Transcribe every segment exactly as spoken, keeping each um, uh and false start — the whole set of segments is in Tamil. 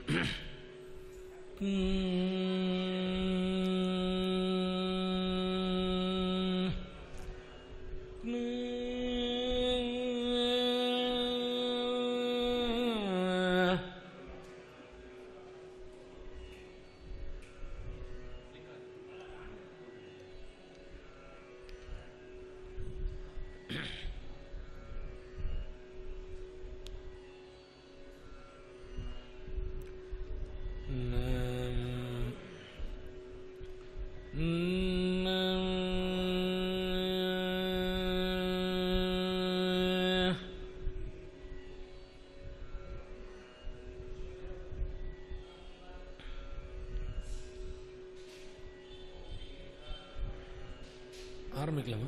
ஆரம்பிக்கலாமா?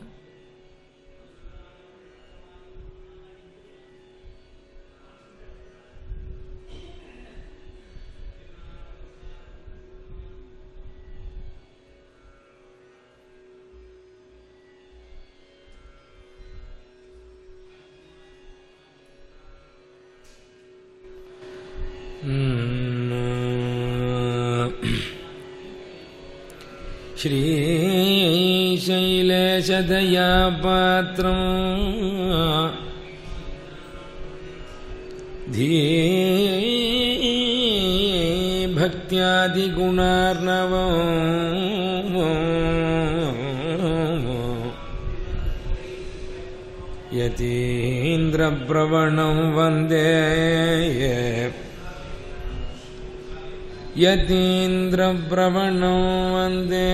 श्रीशैलेशदया पात्रं धीभक्त्यादिगुणार्णवं यतीन्द्रप्रवणं वन्दे यतीन्द्रप्रवणं वन्दे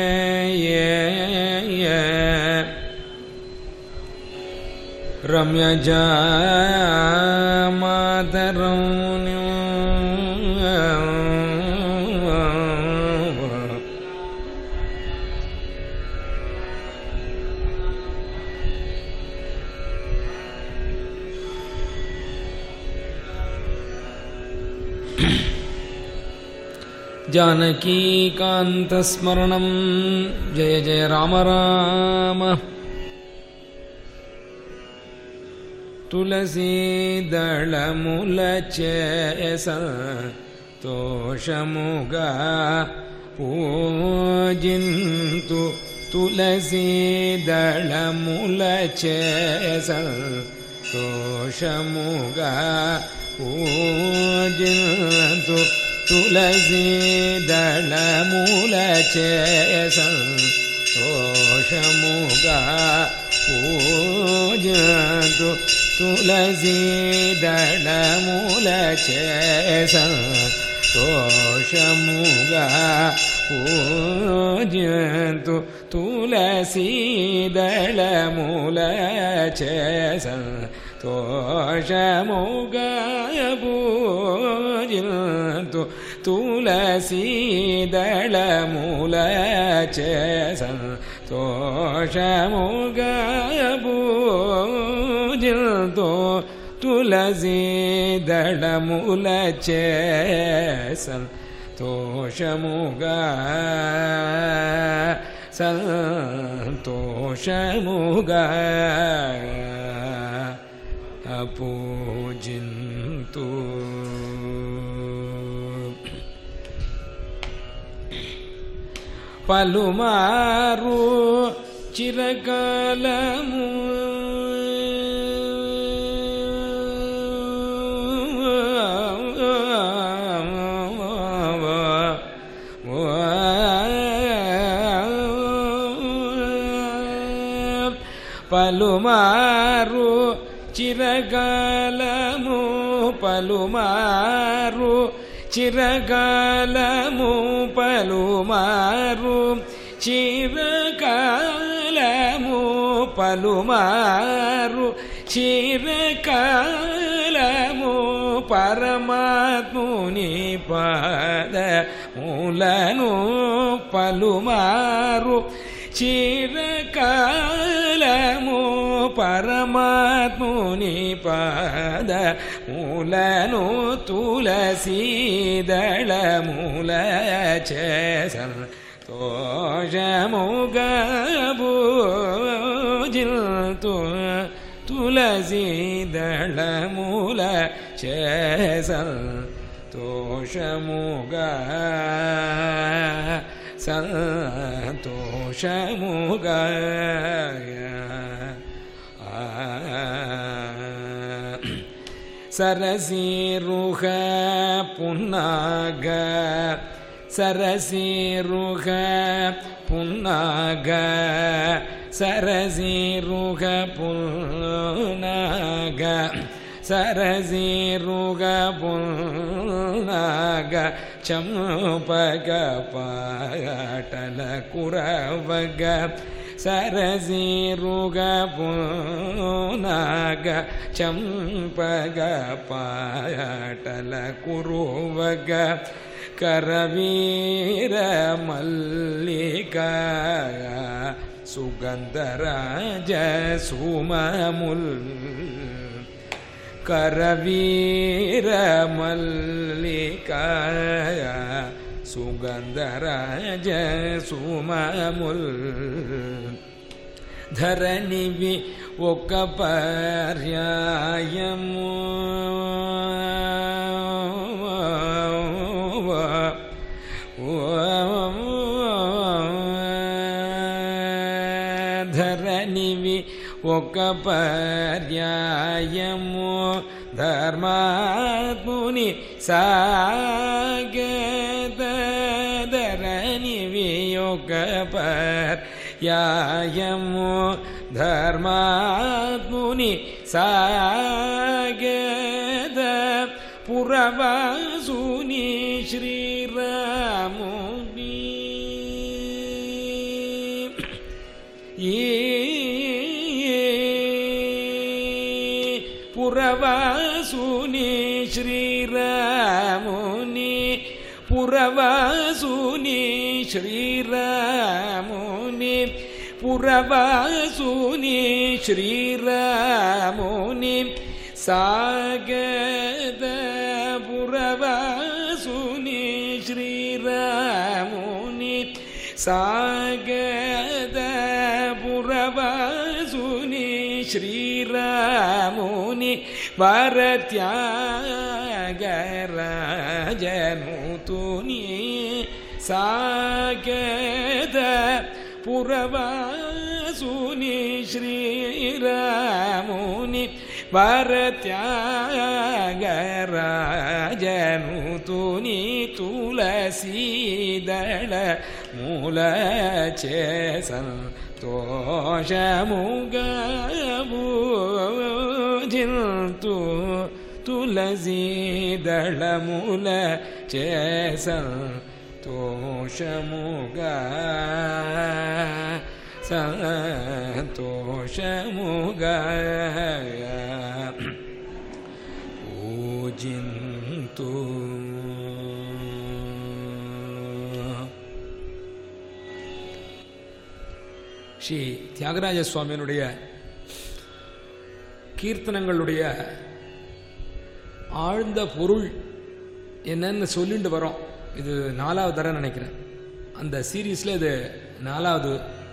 रम्यजा मातरं जानकीकान्तस्मरणं जय जय राम राम। तुलसीदलमुलचेसन्तोषमुगा पूजिन्तु तुलसीदलमुलचेसन्तोषमुगा पूजिन्तु तुलसीदलमुलचेसन्तोषमुगा पूजिन्तु तुलसीदलमुलचेसन्तोषमुगा पूजिन्तु तुलसीदलमुलचेसन्तोषमुगा पूजिन्तु तुलसीदलमुलचेसन्तोषमुगा पूजिन्तु तुलसीदलमुलचेसन्तोषमुगा सन्तोषमुगा पूजिन्तु। पलुमारु चिरकालमु పలుమారు చిరకాలము పలుమారు చిరకాలము పలుమారు చిరకాలము పలుమారు చిరకాలము పరమాత్ముని పాదములను పలుమారు చిరకాలము పరమాత్ముని పాదములను తులసీదళములచేసन्तోషముగా పూజిन्तు తులసీదళములచేసन्तోషముగా தோஷமுகா சந்தோஷமுகா சரசீருக புன்னாக சரசீருக புன்னாக சரசீருக புன்னாக சரசீருக புன்னாக சம்பக பாட்டல குரவக சரசீருக புன்னாக சம்பக பாட்டல குருவக கரவீர மல்லிகா சுகந்தராஜ சுமமுல் கரவீர மல்லிகா சுகந்தராஜ சுமமுல் ధరణివి ఒక పర్యాయము ధరణివి ఒక పర్యాయము ధర్మాత్ముని సాగద ధరణివి ఒక పర్యాయము ధర్మాత్ముని సాగద పురవాసుని శ్రీరాముని పురవాసుని శ్రీరాముని పురవాసుని శ్రీరాముని పురవాసుని శ్రీరాముని సాగద పురవాసుని శ్రీరాముని సాగద పురవాసుని శ్రీరాముని వరత్యాగరాజనుతుని సాగద పురవాసుని శ్రీరాముని వరత్యాగరాజనుతుని తులసీదళ మూల చేసన్ తోషముగూజింతు తులసీదళ మూల చేసన్ తోషముగా సంతోషముగా పూజింతు ஸ்ரீ தியாகராஜ சுவாமியினுடைய கீர்த்தனங்களுடைய ஆழ்ந்த பொருள் என்னன்னு சொல்லிட்டு வரோம். இது நாலாவது தடவை நினைக்கிறேன். அந்த சீரீஸ்ல இது நாலாவது.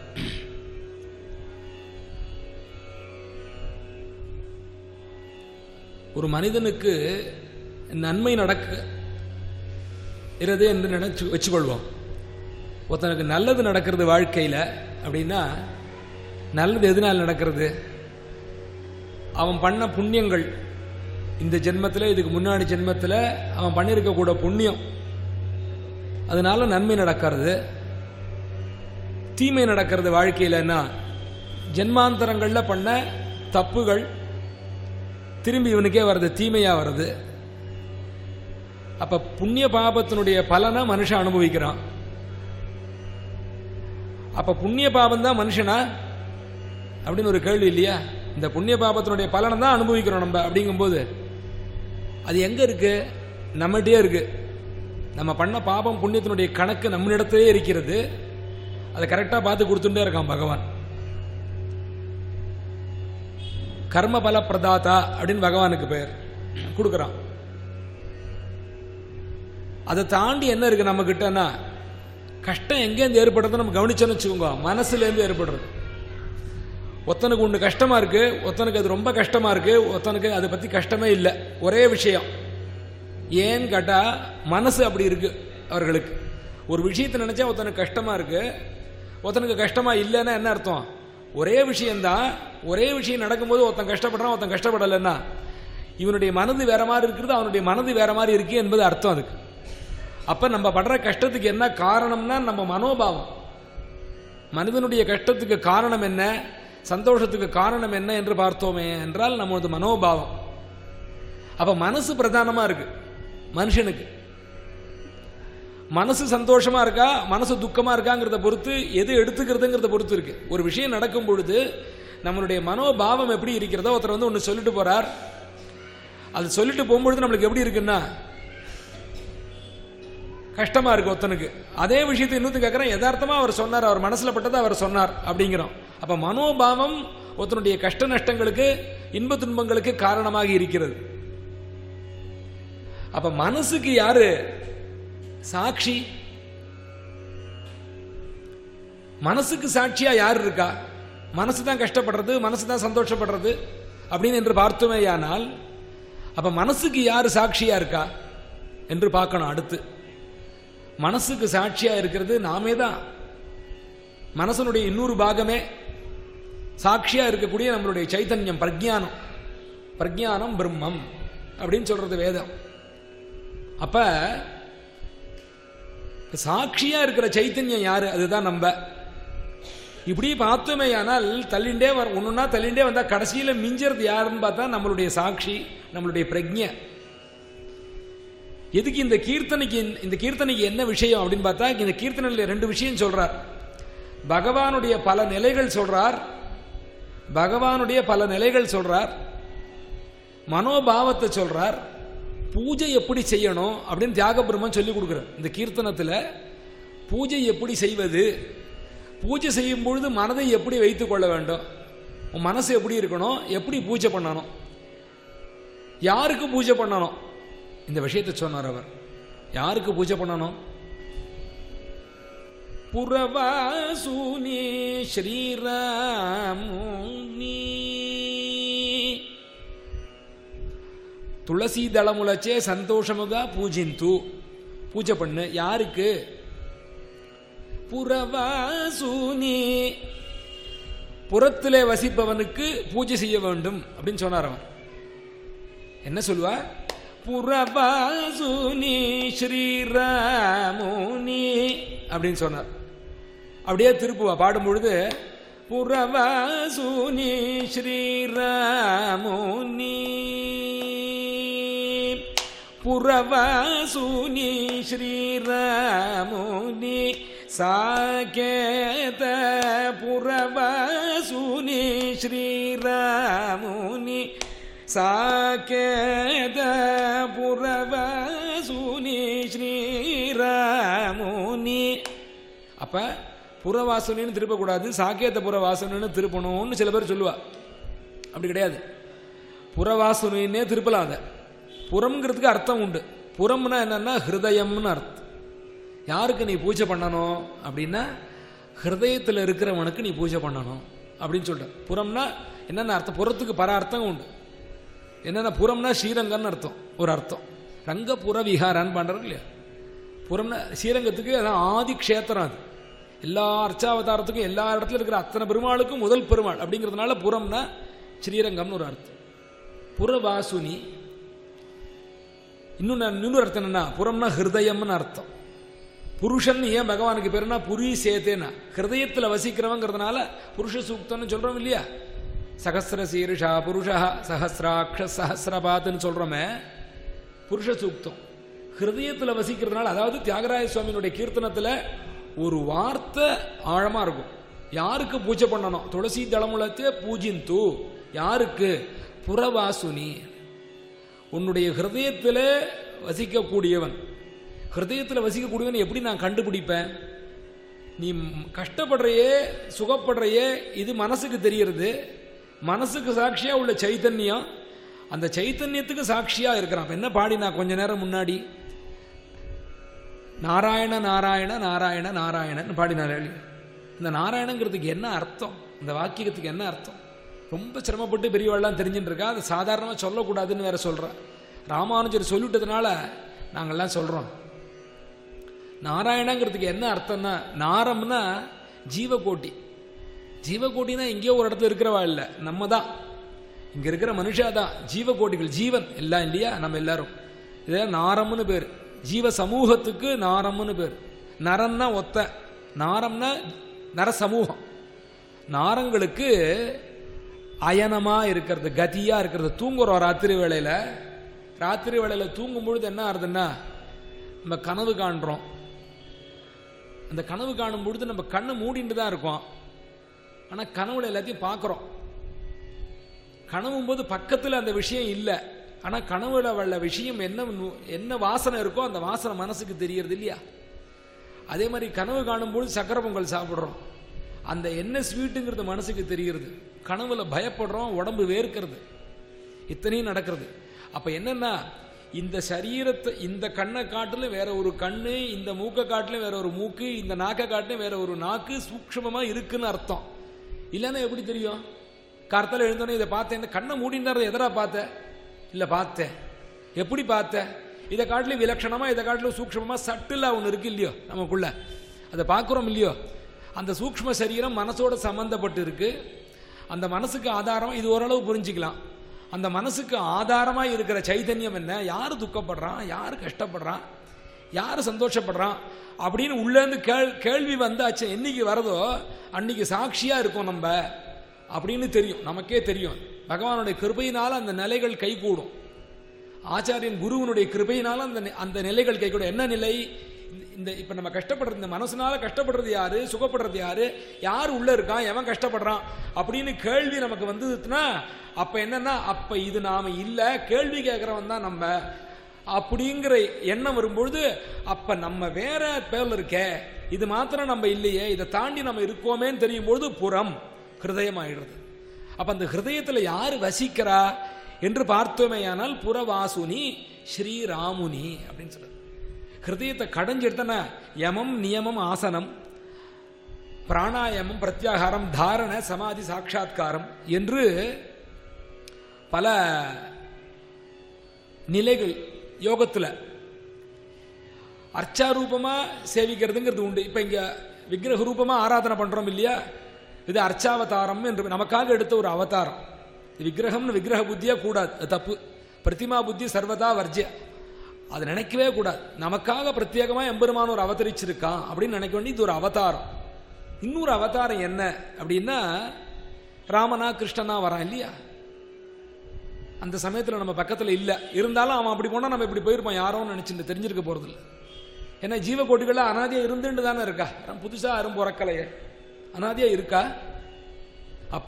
ஒரு மனிதனுக்கு நன்மை நடக்கிறது என்று நினைச்சு வச்சுக்கொள்வோம். ஒருத்தனுக்கு நல்லது நடக்கிறது வாழ்க்கையில் அப்படின்னா, நல்லது எதனால் நடக்கிறது? அவன் பண்ண புண்ணியங்கள், இந்த ஜென்மத்தில் இதுக்கு முன்னாடி ஜென்மத்தில் அவன் பண்ணியிருக்கக்கூட புண்ணியம், அதனால நன்மை நடக்கிறது. தீமை நடக்கிறது வாழ்க்கையிலன்னா, ஜென்மாந்தரங்களில் பண்ண தப்புகள் திரும்பி இவனுக்கே வருது, தீமையா வருது. அப்ப புண்ணிய பாபத்தினுடைய பலனை மனுஷன் அனுபவிக்கிறான். அப்ப புண்ணிய பாபம் தான் மனுஷனா அப்படின்னு ஒரு கேள்வி இல்லையா? இந்த புண்ணிய பாபத்தினுடைய பலனை தான் அனுபவிக்கிறோம் நம்ம. அப்படிங்கும்போது அது எங்க இருக்கு? நம்மகிட்டே இருக்கு. நம்ம பண்ண பாபம் புண்ணியத்தினுடைய கணக்கு நம்மளிடத்திலே இருக்கிறது. அதை கரெக்டா பார்த்து கொடுத்துட்டே இருக்கான் பகவான். கர்ம பல பிரதாதா அப்படின்னு பகவானுக்கு பெயர் கொடுக்கறான். அதை தாண்டி என்ன இருக்கு நம்ம கிட்டனா, கஷ்டம் எங்கேருந்து ஏற்படுறது நம்ம கவனிச்சோன்னு வச்சுக்கோங்க, மனசுல இருந்து ஏற்படுறது. ஒருத்தனுக்கு ஒன்று கஷ்டமா இருக்கு, ஒருத்தனுக்கு அது ரொம்ப கஷ்டமா இருக்கு, ஒருத்தனுக்கு அதை பத்தி கஷ்டமே இல்லை. ஒரே விஷயம், ஏன்னு கேட்டா மனசு அப்படி இருக்கு அவர்களுக்கு. ஒரு விஷயத்தை நினைச்சா ஒருத்தனுக்கு கஷ்டமா இருக்கு, ஒருத்தனுக்கு கஷ்டமா இல்லைன்னா என்ன அர்த்தம்? ஒரே விஷயம்தான், ஒரே விஷயம் நடக்கும்போது ஒருத்தன் கஷ்டப்படுறான், ஒருத்தன் கஷ்டப்படலைன்னா இவனுடைய மனது வேற மாதிரி இருக்கிறது, அவனுடைய மனது வேற மாதிரி இருக்கு என்பது அர்த்தம் அதுக்கு. அப்ப நம்ம படுற கஷ்டத்துக்கு என்ன காரணம்னா நம்ம மனோபாவம். மனிதனுடைய கஷ்டத்துக்கு காரணம் என்ன, சந்தோஷத்துக்கு காரணம் என்ன என்று பார்த்தோமே என்றால் நமது மனோபாவம். அப்ப மனசு பிரதானமா இருக்கு மனுஷனுக்கு. மனசு சந்தோஷமா இருக்கா, மனசு துக்கமா இருக்காங்கிறத பொறுத்து, எது எடுத்துக்கிறதுங்கிறத பொறுத்து இருக்கு. ஒரு விஷயம் நடக்கும் பொழுது நம்மளுடைய மனோபாவம் எப்படி இருக்கிறதோ, ஒருத்தர் வந்து ஒன்று சொல்லிட்டு போறார், அது சொல்லிட்டு போகும்பொழுது நம்மளுக்கு எப்படி இருக்குன்னா கஷ்டமா இருக்கு ஒருத்தனுக்கு. அதே விஷயத்தை இன்னொரு கேட்கறேன், யதார்த்தமா அவர் சொன்னார், அவர் மனசுல பட்டதை அவர் சொன்னார் அப்படிங்கிறோம். அப்ப மனோபாவம் ஒருத்தனுடைய கஷ்ட நஷ்டங்களுக்கு, இன்ப துன்பங்களுக்கு காரணமாக இருக்கிறது. அப்ப மனசுக்கு யாரு சாட்சி? மனசுக்கு சாட்சியா யார் இருக்கா? மனசு தான் கஷ்டப்படுறது, மனசு தான் சந்தோஷப்படுறது அப்படின்னு என்று பார்த்தோமேயானால் அப்ப மனசுக்கு யாரு சாட்சியா இருக்கா என்று பார்க்கணும். அடுத்து மனசுக்கு சாட்சியா இருக்கிறது நாமே தான். மனசனுடைய இன்னொரு பாகமே சாட்சியா இருக்கக்கூடிய நம்மளுடைய சைத்தன்யம், பிரஜானம். பிரஜானம் பிரம்மம் அப்படின்னு சொல்றது வேதம். அப்ப சாட்சியா இருக்கிற சைத்தன்யம் யாரு? அதுதான் நம்ம. இப்படி பார்த்தோமே ஆனால் தள்ளிண்டே வர ஒண்ணுன்னா தள்ளிண்டே வந்தா கடைசியில மிஞ்சறது யாருன்னு பார்த்தா நம்மளுடைய சாட்சி, நம்மளுடைய பிரஜ்ஞை. எதுக்கு இந்த கீர்த்தனைக்கு, இந்த கீர்த்தனைக்கு என்ன விஷயம் அப்படின்னு பார்த்தா, இந்த கீர்த்தனையில ரெண்டு விஷயம் சொல்றார். பகவானுடைய பல நிலைகள் சொல்றார், பகவானுடைய பல நிலைகள் சொல்றார், மனோபாவத்தை சொல்றார், பூஜை எப்படி செய்யணும் அப்படின்னு தியாக பிரம்மன் சொல்லி கொடுக்கிறார். இந்த கீர்த்தனத்துல பூஜை எப்படி செய்வது, பூஜை செய்யும் பொழுது மனதை எப்படி வைத்துக் கொள்ள வேண்டும், உன் மனசு எப்படி இருக்கணும், எப்படி பூஜை பண்ணணும், யாருக்கு பூஜை பண்ணணும், இந்த விஷயத்தை சொன்னார் அவர். யாருக்கு பூஜை பண்ணணும்? புறவாசூனி ஸ்ரீராமுனி துளசி தளமுலச்சே சந்தோஷமுகா பூஜிந்து. பூஜை பண்ணு. யாருக்கு? புறவாசூனி, புறத்திலே வசிப்பவனுக்கு பூஜை செய்ய வேண்டும் அப்படின்னு சொன்னார் அவன். என்ன சொல்லுவா? புறவாசூனி ஸ்ரீராமுனி அப்படின்னு சொன்னார். அப்படியே திருப்புவா பாடும் பொழுது புறவாசூனி ஸ்ரீராமுனி, புறவாசூனி ஸ்ரீராமுனி சாகேத, புறவாசூனி ஸ்ரீராமுனி சாகேத, புறவாசூனி ஸ்ரீராமுனி. அப்ப புறவாசனின்னு திருப்பக்கூடாது, சாக்கேத்த புறவாசனு திருப்பணும்னு சில பேர் சொல்லுவா. அப்படி கிடையாது, புறவாசனே திருப்பலாம். அதை புறம்ங்கிறதுக்கு அர்த்தம் உண்டு. புறம்னா என்னன்னா ஹிருதயம்னு அர்த்தம். யாருக்கு நீ பூஜை பண்ணணும் அப்படின்னா ஹிருதயத்தில் இருக்கிறவனுக்கு நீ பூஜை பண்ணணும் அப்படின்னு சொல்ற. புறம்னா என்னென்ன அர்த்தம்? புறத்துக்கு பல அர்த்தம் உண்டு. என்னென்ன? புறம்னா ஸ்ரீரங்கம்னு அர்த்தம் ஒரு அர்த்தம். ரங்க புற விஹாரான்னு பண்றது இல்லையா? புறம்னா ஸ்ரீரங்கத்துக்கு அதான் ஆதி க்ஷேத்திரம். அது எல்லா அர்ச்சாவதாரத்துக்கும் எல்லா இடத்துல இருக்கிற அத்தனை பெருமாளுக்கும் முதல் பெருமாள் அப்படிங்கிறதுனால புறம்னா ஸ்ரீரங்கம்னு ஒரு அர்த்தம். புறவாசுனி இன்னொன்னு இன்னொரு அர்த்தம் என்னன்னா புறம்னா ஹிருதயம்னு அர்த்தம். புருஷன் ஏன் பகவானுக்கு பேருனா புரி சேத்தேனா ஹிருதயத்தில் வசிக்கிறவங்கிறதுனால புருஷ சூக்தம்னு சொல்றோம் இல்லையா? சகசிர சீருஷா புருஷா சஹசிராட்ச சஹசிரபாத்னு சொல்றோமே புருஷ சூக்தம். ஹிருதயத்தில் வசிக்கிறதுனால, அதாவது தியாகராய சுவாமியினுடைய கீர்த்தனத்தில் ஒரு வார்த்தை ஆழமா இருக்கும். யாருக்கு பூஜை பண்ணணும்? துளசி தளமுலத்தே பூஜிந்து. யாருக்கு? புறவாசுனி, உன்னுடைய ஹிருதயத்தில் வசிக்கக்கூடியவன். ஹிருதயத்தில் வசிக்கக்கூடியவன் எப்படி நான் கண்டுபிடிப்பேன்? நீ கஷ்டப்படுறையே சுகப்படுறையே இது மனசுக்கு தெரிகிறது. மனசுக்கு சாட்சியா உள்ள சைத்தன்யம், அந்த சைத்தன்யத்துக்கு சாட்சியா இருக்கிறான். என்ன பாடி நான் கொஞ்ச நேரம் முன்னாடி நாராயண நாராயண நாராயண நாராயணன் பாடினார். இந்த நாராயணங்கிறதுக்கு என்ன அர்த்தம்? இந்த வாக்கியத்துக்கு என்ன அர்த்தம்? ரொம்ப சிரமப்பட்டு பெரியவாள்லாம் தெரிஞ்சுட்டு இருக்கா. அது சாதாரணமாக சொல்லக்கூடாதுன்னு வேற சொல்ற. ராமானுஜர் சொல்லிட்டதுனால நாங்கள்லாம் சொல்கிறோம். நாராயணங்கிறதுக்கு என்ன அர்த்தம்னா, நாரம்னா ஜீவகோட்டி. ஜீவகோட்டினா எங்கேயோ ஒரு இடத்துல இருக்கிறவா இல்லை, நம்ம தான் இங்கே இருக்கிற மனுஷா தான் ஜீவகோட்டிகள், ஜீவன் எல்லாம் இல்லையா நம்ம எல்லாரும். இதை நாரம்னு பேர். ஜீவ சமூகத்துக்கு நாரம்னு பேர். நரன்னா ஒத்த, நாரம்னா நர சமூகம். நாரங்களுக்கு அயனமா இருக்கிறது, கதியா இருக்கிறது. தூங்குறோம் ராத்திரி வேளையில, ராத்திரி வேளையில தூங்கும் பொழுது என்ன ஆகுதுன்னா நம்ம கனவு காண்றோம். அந்த கனவு காணும் பொழுது நம்ம கண்ணு மூடிட்டு தான் இருக்கோம், ஆனா கனவுல எல்லாத்தையும் பார்க்கிறோம். கனவும் போது பக்கத்தில் அந்த விஷயம் இல்லை, ஆனா கனவுல உள்ள விஷயம் என்ன என்ன வாசனை இருக்கோ அந்த வாசனை மனசுக்கு தெரியறது இல்லையா? அதே மாதிரி கனவு காணும்போது சக்கரை பொங்கல் சாப்பிட்றோம், அந்த என்ன ஸ்வீட்டுங்கிறது மனசுக்கு தெரிகிறது. கனவுல பயப்படுறோம், உடம்பு வேர்க்கிறது, இத்தனையும் நடக்கிறது. அப்ப என்னன்னா, இந்த சரீரத்தை, இந்த கண்ணை காட்டிலும் வேற ஒரு கண்ணு, இந்த மூக்கை காட்டிலும் வேற ஒரு மூக்கு, இந்த நாக்கை காட்டிலும் வேற ஒரு நாக்கு சூக்ஷ்மமா இருக்குன்னு அர்த்தம். இல்லைன்னா எப்படி தெரியும்? கார்த்தால எழுந்தோன்னே இதை பார்த்தேன், கண்ணை மூடினார், எதரா பார்த்த? இல்லை பார்த்தேன். எப்படி பார்த்த? இதை காட்டிலும் விலட்சணமா, இதை காட்டிலும் சூக்ஷ்மமா சட்டிலா ஒன்று இருக்கு இல்லையோ நமக்குள்ள, அதை பார்க்குறோம் இல்லையோ? அந்த சூக்ஷ்ம சரீரம் மனசோட சம்பந்தப்பட்டு இருக்கு. அந்த மனசுக்கு ஆதாரம் இது ஓரளவு புரிஞ்சுக்கலாம். அந்த மனசுக்கு ஆதாரமாக இருக்கிற சைதன்யம் என்ன, யார் துக்கப்படுறான், யார் கஷ்டப்படுறான், யார் சந்தோஷப்படுறான் அப்படின்னு உள்ளேருந்து கேள் கேள்வி வந்தாச்சு. என்னைக்கு வரதோ அன்னைக்கு சாட்சியா இருக்கும் நம்ம அப்படின்னு தெரியும், நமக்கே தெரியும். பகவானுடைய கிருபையினால அந்த நிலைகள் கைகூடும். ஆச்சாரியன் குருவனுடைய கிருபையினால அந்த அந்த நிலைகள் கைகூடும். என்ன நிலை? இந்த இப்ப நம்ம கஷ்டப்படுறது, இந்த மனசுனால கஷ்டப்படுறது யாரு, சுகப்படுறது யாரு, யார் உள்ள இருக்கான், எவன் கஷ்டப்படுறான் அப்படின்னு கேள்வி நமக்கு வந்ததுன்னா அப்ப என்னன்னா, அப்ப இது நாம இல்ல, கேள்வி கேட்கிறவன் தான் நம்ம அப்படிங்கிற எண்ணம் வரும்பொழுது, அப்ப நம்ம வேற பேர்ல இருக்க, இது மாத்திரம் நம்ம இல்லையே, இதை தாண்டி நம்ம இருக்கோமேன்னு தெரியும் பொழுது புறம் ஹிருதயம் ஆயிடுறது. அப்ப அந்த ஹிருதயத்துல யாரு வசிக்கிறா என்று பார்த்தோமேயானால் புறவாசுனி ஸ்ரீராமுனி அப்படின்னு சொல்றது. ஹிருதயத்தை கடைஞ்செடுத்தனா யமம் நியமம் ஆசனம் பிராணாயாமம் பிரத்யாகாரம் தாரண சமாதி சாட்சா்காரம் என்று பல நிலைகள் யோகத்துல அர்ச்சாரூபமா சேவிக்கிறதுங்கிறது உண்டு. இப்ப இங்க விக்கிரக ரூபமா ஆராதனை பண்றோம் இல்லையா, இது அர்ச்சாவதாரம் என்று நமக்காக எடுத்த ஒரு அவதாரம். விக்கிரகம்னு விக்கிரக புத்தியா கூடாது, அது தப்பு. பிரதிமா புத்தி சர்வதா வர்ஜ்ய, அது நினைக்கவே கூடாது. நமக்காக பிரத்யேகமா எம்பெருமான் ஒரு அவதரிச்சிருக்கான் அப்படின்னு நினைக்க வேண்டிய இது ஒரு அவதாரம். இன்னொரு அவதாரம் என்ன அப்படின்னா, ராமனா கிருஷ்ணனா வரான் இல்லையா, அந்த சமயத்தில் நம்ம பக்கத்தில் இல்லை, இருந்தாலும் அவன் அப்படி போனா நம்ம இப்படி போயிருப்போம், யாரும் நினைச்சு தெரிஞ்சிருக்க போறது இல்லை. ஏன்னா ஜீவகோட்டிகள் அனாதியா இருந்துட்டு தானே இருக்கா, புதுசா யாரும் பிறக்கலையே, அனாதியா இருக்கா. அப்ப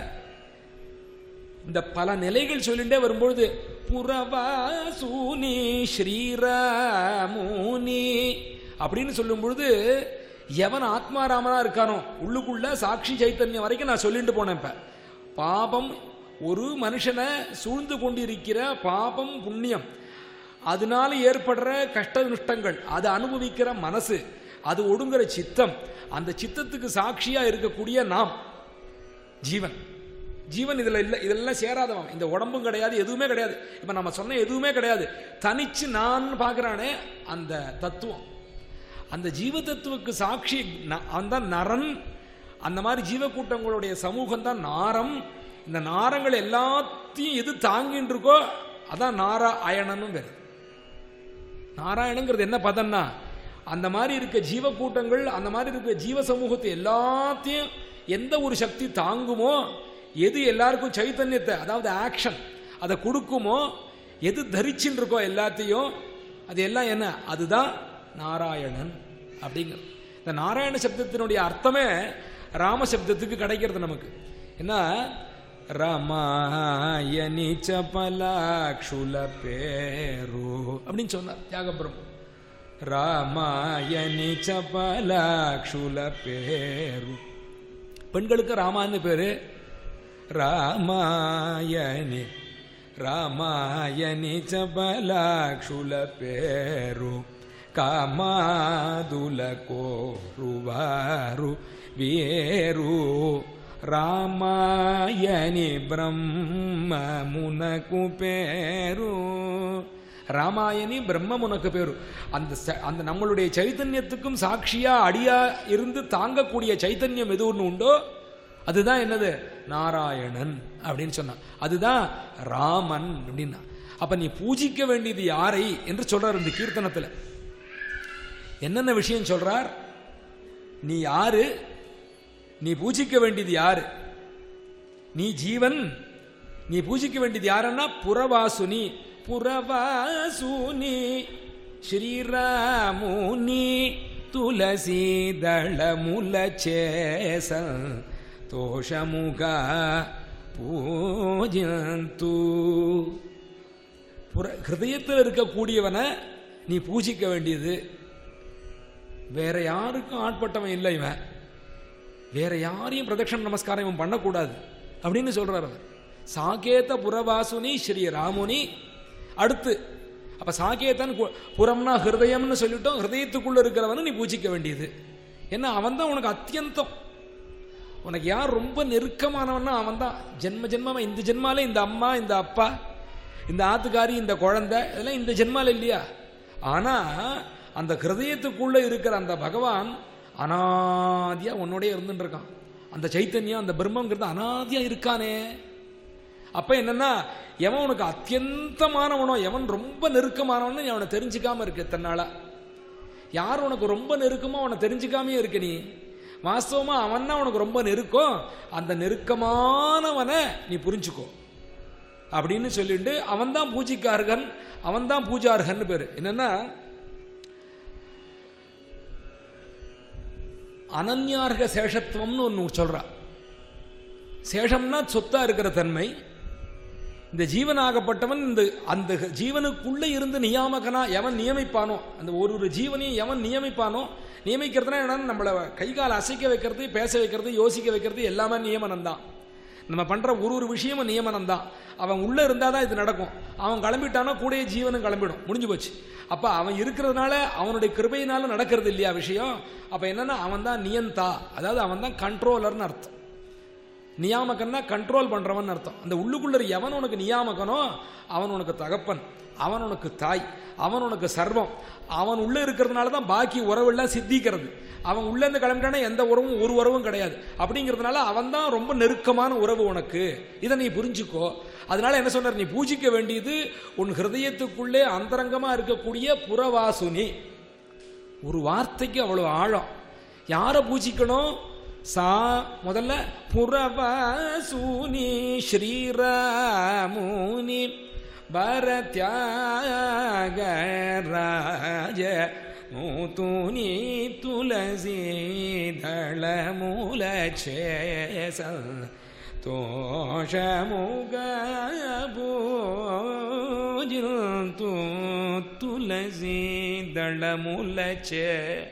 இந்த பல நிலைகள் சொல்லிட்டே வரும்பொழுது புறவாசூனி ஸ்ரீராமுனி அப்படின்னு சொல்லும் பொழுது, எவன் ஆத்மாராமனா இருக்கானோ உள்ளுக்குள்ள சாட்சி சைத்தன்யம் வரைக்கும் நான் சொல்லிட்டு போனேன். இப்ப பாபம் ஒரு மனுஷனை சூழ்ந்து கொண்டிருக்கிற பாபம் புண்ணியம், அதனால ஏற்படுற கஷ்ட நஷ்டங்கள், அதை அனுபவிக்கிற மனசு, அது ஒடுங்குற சித்தம், அந்த சித்தத்துக்கு சாட்சியா இருக்கக்கூடிய நாம் ஜீவன். ஜீவன் இதுல இல்ல, இதெல்லாம் சேராதவன். இந்த உடம்பும் கிடையாது, எதுவுமே கிடையாது. இப்ப நம்ம சொன்ன எதுவுமே கிடையாது, தனிச்சு நான் பாக்குறானே அந்த தத்துவம், அந்த ஜீவ தத்துவக்கு சாட்சி அந்த நரன். அந்த மாதிரி ஜீவ கூட்டங்களுடைய சமூகம் தான் நாரம். இந்த நாரங்கள் எல்லாத்தையும் எது தாங்கின்னு இருக்கோ அதான் நாராயணனும் பேரு. நாராயணங்கிறது என்ன பதம்னா, அந்த மாதிரி இருக்க ஜீவ கூட்டங்கள், அந்த மாதிரி இருக்க ஜீவ சமூகத்தை எல்லாத்தையும் எந்த ஒரு சக்தி தாங்குமோ, எது எல்லாருக்கும் சைத்தன்யத்தை அதாவது ஆக்ஷன் அதை கொடுக்குமோ, எது தரிச்சுன்னு இருக்கோ எல்லாத்தையும், அது எல்லாம் என்ன, அதுதான் நாராயணன் அப்படிங்கிறது. இந்த நாராயண சப்தத்தினுடைய அர்த்தமே ராம சப்தத்துக்கு கிடைக்கிறது நமக்கு. என்ன, ராமாயணி சபலாக்ஷுல பேரு அப்படின்னு சொன்னார் தியாகபிரம்ம. ராமாயணி சபலாக்ஷுல பேரு, பெண்களுக்கு ராமான்னு பேரு. ராமாயணி ராமாயணி சபலாக்ஷுல பேரு காமாதுல கோருவாரு வேரு రామాయని బ్రహ్మమునకు పేరు. ராமாயணி பிரம்மம் உனக்கு பேரு. அந்த அந்த நம்மளுடைய சைத்தன்யத்துக்கும் சாட்சியா அடியா இருந்து தாங்கக்கூடிய சைத்தன்யம் எது ஒன்று உண்டோ அதுதான் என்னது? நாராயணன் அப்படின்னு சொன்னா. அதுதான் ராமன் அப்படின்னா. அப்ப நீ பூஜிக்க வேண்டியது யாரை என்று சொல்றார் இந்த கீர்த்தனத்துல. என்னென்ன விஷயம் சொல்றார்? நீ யாரு? நீ பூஜிக்க வேண்டியது யாரு? நீ ஜீவன். நீ பூஜிக்க வேண்டியது யாருன்னா புறவாசுனி. புறவாசுனி ஸ்ரீராமுனி துளசி தளமுல சேச தோஷமுக பூஜந்து. புற ஹிருதயத்தில் இருக்கக்கூடியவனை நீ பூஜிக்க வேண்டியது. வேற யாருக்கும் ஆட்பட்டவன் இல்லை இவன். வேற யாரையும் பிரதட்சண நமஸ்காரம் இவன் பண்ணக்கூடாது அப்படின்னு சொல்றார் அவர். சாகேத புறவாசுனி ஸ்ரீ ராமுனி. அடுத்து அப்ப சாகேதன் புறம்னா ஹிருதயம்னு சொல்லிட்டோம். ஹிருதயத்துக்குள்ள இருக்கிறவனு நீ பூஜிக்க வேண்டியது. ஏன்னா அவன் தான் உனக்கு அத்தியந்தம். உனக்கு யார் ரொம்ப நெருக்கமானவன்னா அவன் தான். ஜென்ம ஜென்மமா இந்த ஜென்மால இந்த அம்மா, இந்த அப்பா, இந்த ஆத்துக்காரி, இந்த குழந்தை, இதெல்லாம் இந்த ஜென்மால இல்லையா? ஆனா அந்த ஹிருதயத்துக்குள்ள இருக்கிற அந்த பகவான் அனாதியா உன்னோடய இருந்துட்டு இருக்கான். அந்த சைத்தன்யம், அந்த பிரம்மங்கிறது அனாதியா இருக்கானே. அப்ப என்னன்னா எவன் உனக்கு அத்தியந்தமானவனோ, எவன் ரொம்ப நெருக்கமானவனோ அவனை தெரிஞ்சுக்காம இருக்கு. தன்னால யார் உனக்கு ரொம்ப நெருக்கமோ அவனை தெரிஞ்சுக்காமே இருக்கு. நீ வாஸ்தவமா அவன் தான் உனக்கு ரொம்ப நெருக்கம். அந்த நெருக்கமானவனை நீ புரிஞ்சுக்கோ அப்படின்னு சொல்லிட்டு அவன் தான் பூஜிக்கார்கன், அவன் தான் பூஜார்கன் பேரு. என்னன்னா அனன்யார்க சேஷத்துவம்னு ஒன்று சொல்றா. சேஷம்னா சொத்தா இருக்கிற தன்மை. இந்த ஜீவனாகப்பட்டவன் இந்த அந்த ஜீவனுக்குள்ள இருந்து நியாமகனா எவன் நியமிப்பானோ, அந்த ஒரு ஒரு ஜீவனையும் எவன் நியமிப்பானோ, நியமிக்கிறதுனா என்னன்னா நம்மளை கை கால அசைக்க வைக்கிறது, பேச வைக்கிறது, யோசிக்க வைக்கிறது எல்லாமே நியமனம் தான். நம்ம பண்ற ஒரு ஒரு விஷயமும் நியமனம் தான். அவன் உள்ள இருந்தாதான் இது நடக்கும். அவன் கிளம்பிட்டானா கூடயே ஜீவனும் கிளம்பிடும், முடிஞ்சு போச்சு. அப்ப அவன் இருக்கிறதுனால அவனுடைய கிருபையினால நடக்கிறது இல்லையா விஷயம். அப்ப என்னன்னா அவன் தான் நியந்தா, அதாவது அவன் தான் கண்ட்ரோலர்னு அர்த்தம். நியாமகன்னா கண்ட்ரோல் பண்றவன் அர்த்தம். அந்த உள்ளுக்குள்ள எவன் உனக்கு நியாமகனோ அவன் உனக்கு தகப்பன், அவன் உனக்கு தாய், அவன் உனக்கு சர்வம். அவன் உள்ள இருக்கிறதுனால தான் பாக்கி உறவெல்லாம் சித்திக்கிறது. அவன் உள்ள இருந்து கிளம்பிட்டானா எந்த உறவும் ஒரு உறவும் கிடையாது. அப்படிங்கிறதுனால அவன் தான் ரொம்ப நெருக்கமான உறவு உனக்கு. இதை நீ புரிஞ்சுக்கோ. அதனால என்ன சொன்னார்? நீ பூஜிக்க வேண்டியது உன் ஹிருதயத்துக்குள்ளே அந்தரங்கமா இருக்கக்கூடிய புறவாசுனி. ஒரு வார்த்தைக்கு அவ்வளவு ஆழம். யாரை பூஜிக்கணும்? சா முதல்ல புறவாசுனி ஸ்ரீராமுனி பரத்யாகராஜ மூத்துனி துளசி தளமூல சேச தோஷமுக பூஜந்து துளசி தளமூல சே.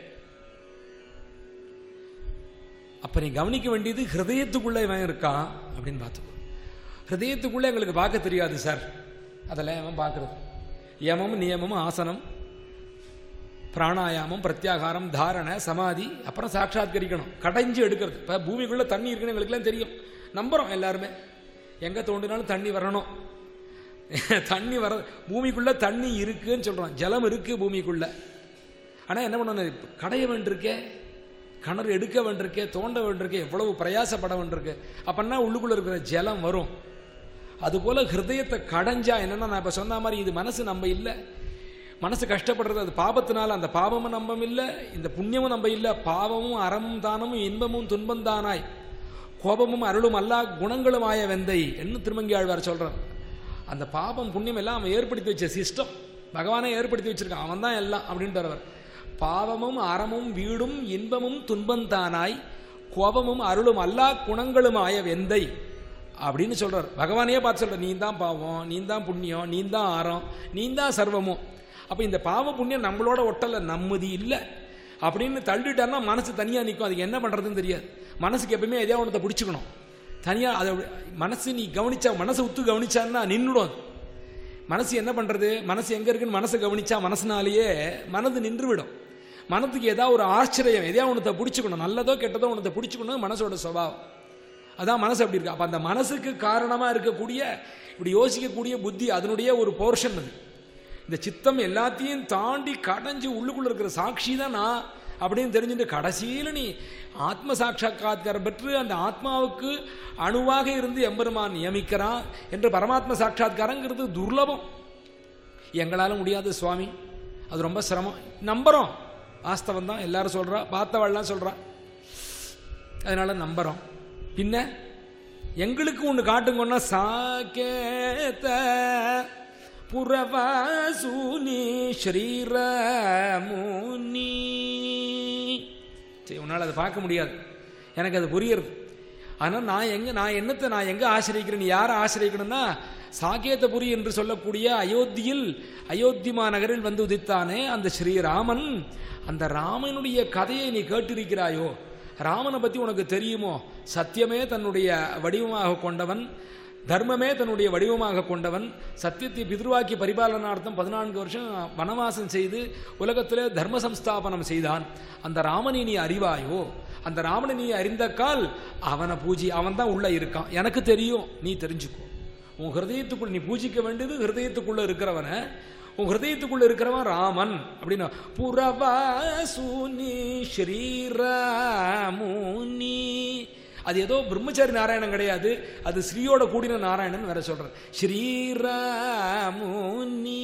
அப்ப நீ கவனிக்க வேண்டியது ஹிருதயத்துக்குள்ள இவன் இருக்கான் அப்படின்னு பார்த்துக்கோ. ஹிருதயத்துக்குள்ள எங்களுக்கு பார்க்க தெரியாது சார். அதெல்லாம் அவன் பார்க்கறது. யமம், நியமம், ஆசனம், பிராணாயாமம், பிரத்யாகாரம், தாரணை, சமாதி, அப்புறம் சாட்சாத்கரிக்கணும், கடைஞ்சு எடுக்கிறது. இப்போ பூமிக்குள்ள தண்ணி இருக்குன்னு எங்களுக்குலாம் தெரியும், நம்புறோம் எல்லாருமே. எங்க தோண்டினாலும் தண்ணி வரணும், தண்ணி வர பூமிக்குள்ள தண்ணி இருக்குன்னு சொல்றோம். ஜலம் இருக்கு பூமிக்குள்ள. ஆனா என்ன பண்ணணும்? கடைய வேண்டியிருக்கே, கிணறு எடுக்க வேண்டியிருக்கே, தோண்ட வேண்டியிருக்கே, எவ்வளவு பிரயாசப்பட வேண்டியிருக்கு. அப்பன்னா உள்ளுக்குள்ள இருக்கிற ஜலம் வரும். அதுபோல ஹிருதயத்தை கடைஞ்சா என்னன்னா, நான் இப்ப சொன்ன மாதிரி இது மனசு நம்ம இல்லை. மனசு கஷ்டப்படுறது அது பாபத்தினால. அந்த பாவமும் நம்ம இல்லை, இந்த புண்ணியமும் நம்ம இல்லை. பாவமும் அறமும் தானமும் இன்பமும் துன்பம் தானாய் கோபமும் அருளும் அல்லா குணங்களும் ஆய வெந்தை என்று திருமங்கி ஆழ்வார் சொல்றான். அந்த பாபம் புண்ணியம் எல்லாம் அவன் ஏற்படுத்தி வச்ச சிஸ்டம், பகவானே ஏற்படுத்தி வச்சிருக்கான். அவன் தான் எல்லாம் அப்படின்ட்டு அவர். பாவமும் அறமும் வீடும் இன்பமும் துன்பம் தானாய் கோபமும் அருளும் அல்லா குணங்களும் ஆய வெந்தை அப்படின்னு சொல்றார். பகவானையே பார்த்து சொல்ற, நீ தான் பாவம், நீ தான் புண்ணியம், நீ தான் ஆரம், நீ தான் சர்வமும். அப்ப இந்த பாவ புண்ணியம் நம்மளோட ஒட்டல, நம்மதி இல்லை அப்படின்னு தள்ளிட்டான்னா மனசு தனியா நிற்கும். அதுக்கு என்ன பண்றதுன்னு தெரியாது. மனசுக்கு எப்பவுமே எதையா ஒன்றத்தை பிடிச்சிக்கணும் தனியா. அதை மனசு நீ கவனிச்சா, மனசை உத்து கவனிச்சான்னா நின்றுடும். மனசு என்ன பண்றது? மனசு எங்க இருக்குன்னு மனசை கவனிச்சா மனசுனாலேயே மனது நின்று விடும். மனத்துக்கு ஏதாவது ஒரு ஆச்சரியம், எதையா ஒன்றத்தை பிடிச்சிக்கணும், நல்லதோ கெட்டதோ ஒன்றத்தை பிடிச்சிக்கணும் மனசோட சுபாவம். அதான் மனசு அப்படி இருக்கு. அப்போ அந்த மனசுக்கு காரணமாக இருக்கக்கூடிய இப்படி யோசிக்கக்கூடிய புத்தி அதனுடைய ஒரு போர்ஷன் அது. இந்த சித்தம் எல்லாத்தையும் தாண்டி கடைஞ்சு உள்ளுக்குள்ள இருக்கிற சாட்சி தான் நான் அப்படின்னு தெரிஞ்சுட்டு கடைசியில் நீ ஆத்ம சாட்சா்காரம் பெற்று அந்த ஆத்மாவுக்கு அணுவாக இருந்து எம்பெருமான் நியமிக்கிறான் என்று பரமாத்ம சாட்சா்காரங்கிறது துர்லபம். எங்களால் முடியாது சுவாமி, அது ரொம்ப சிரமம். நம்புறோம், வாஸ்தவம் தான், எல்லாரும் சொல்றா, பார்த்தவாள்லாம் சொல்றா, அதனால நம்புறோம். பின்ன எங்களுக்கு ஒன்று காட்டுங்கன்னா சாகேத புறவாசூனி ஸ்ரீரமுனி. சரி, உன்னால் அதை பார்க்க முடியாது, எனக்கு அது புரியுறது. ஆனால் நான் எங்கே நான் என்னத்தை நான் எங்கே ஆசிரியக்கிறேன், நீ யாரை ஆசிரியக்கணும்னா சாகேதபுரி என்று சொல்லக்கூடிய அயோத்தியில் அயோத்திமா நகரில் வந்து உதித்தானே அந்த ஸ்ரீராமன், அந்த ராமனுடைய கதையை நீ கேட்டிருக்கிறாயோ, ராமனை பற்றி உனக்கு தெரியுமோ? சத்தியமே தன்னுடைய வடிவமாக கொண்டவன், தர்மமே தன்னுடைய வடிவமாக கொண்டவன், சத்தியத்தை பிதிருவாக்கி பரிபாலனார்த்தம் பதினான்கு வருஷம் வனவாசம் செய்து உலகத்திலே தர்ம சம்ஸ்தாபனம் செய்தான். அந்த ராமனை நீ அறிவாயோ? அந்த ராமனை நீ அறிந்த கால் அவனை பூஜி, அவன் தான் உள்ள இருக்கான், எனக்கு தெரியும், நீ தெரிஞ்சுக்கோ. உன் ஹிருதயத்துக்குள்ள நீ பூஜிக்க வேண்டியது ஹிருதயத்துக்குள்ள இருக்கிறவன, உன் ஹிருதயத்துக்குள்ள இருக்கிறவன் ராமன் அப்படின்னா புறவாசூனி ஸ்ரீராமுனி. அது ஏதோ பிரம்மச்சாரி நாராயணன் கிடையாது, அது ஸ்ரீயோட கூடின நாராயணன் வேற சொல்ற. ஸ்ரீராமுனி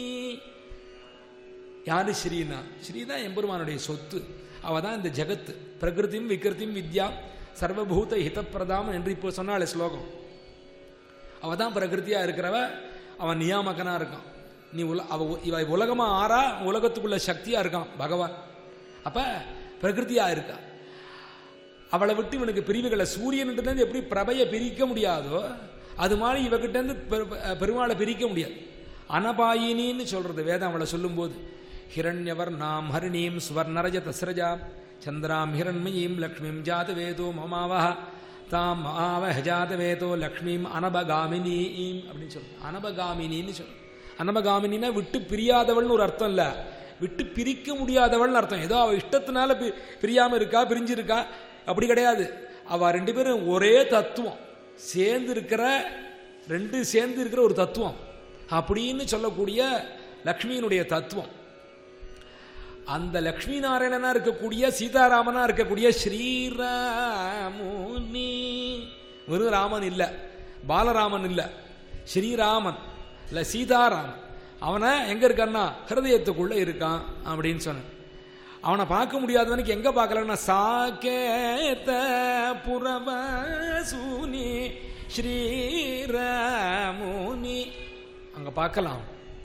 யாரு? ஸ்ரீனா ஸ்ரீதான் எம்பெருமானுடைய சொத்து. அவதான் இந்த ஜெகத்து. பிரகிருதியும் விக்கிருதியும் வித்யா சர்வபூத ஹிதப்பிரதாம் என்று இப்போ சொன்னாலே ஸ்லோகம். அவதான் பிரகிருத்தியா இருக்கிறவ, அவன் நியாமகனா இருக்கான். நீ உல அவ இவ உலகமா ஆறா, உலகத்துக்குள்ள சக்தியா இருக்கான் பகவான். அப்ப பிரகிருத்தியா இருக்கா. அவளை விட்டு இவனுக்கு பிரிவுகளை, சூரியன்கிட்ட எப்படி பிரபையை பிரிக்க முடியாதோ அது மாதிரி இவகிட்ட இருந்து பெருமாளை பிரிக்க முடியாது. அனபாயினின்னு சொல்றது வேதம் அவளை சொல்லும் போது. ஹிரண்யவர் நாம் ஹரிணீம் சுவர்ணரஜ தஸ்ரஜாம் சந்திராம் ஹிரண்மயீம் லக்ஷ்மீம் ஜாத வேதோ மமாவஹ தாம் ஆவஹ ஜாத வேதோ லக்ஷ்மீம் அனபகாமினீம் அப்படின்னு சொல்லுங்க. அனபகாமினின்னு சொல்லுங்க. அனபகாமினா விட்டு பிரியாதவள்னு ஒரு அர்த்தம் இல்லை, விட்டு பிரிக்க முடியாதவள்னு அர்த்தம். ஏதோ அவ இஷ்டத்தினால பிரியாம இருக்கா, பிரிஞ்சிருக்கா, அப்படி கிடையாது. அவ ரெண்டு பேரும் ஒரே தத்துவம், சேர்ந்து இருக்கிற ரெண்டு சேர்ந்து இருக்கிற ஒரு தத்துவம் அப்படின்னு சொல்லக்கூடிய லக்ஷ்மியினுடைய தத்துவம். அந்த லக்ஷ்மி நாராயணனா இருக்கக்கூடிய சீதாராமனா இருக்கக்கூடிய ஸ்ரீராமுனி, வெறும் ராமன் இல்ல, பாலராமன் இல்ல, ஸ்ரீராமன் இல்ல, சீதாராமன். அவனை எங்க இருக்கான்னா ஹிருதயத்துக்குள்ள இருக்கான் அப்படின்னு சொன்ன. அவனை பார்க்க முடியாதவனுக்கு எங்க பார்க்கலன்னா சாகேத புறவாசூனி ஸ்ரீராமுனி அங்க பார்க்கலாம்.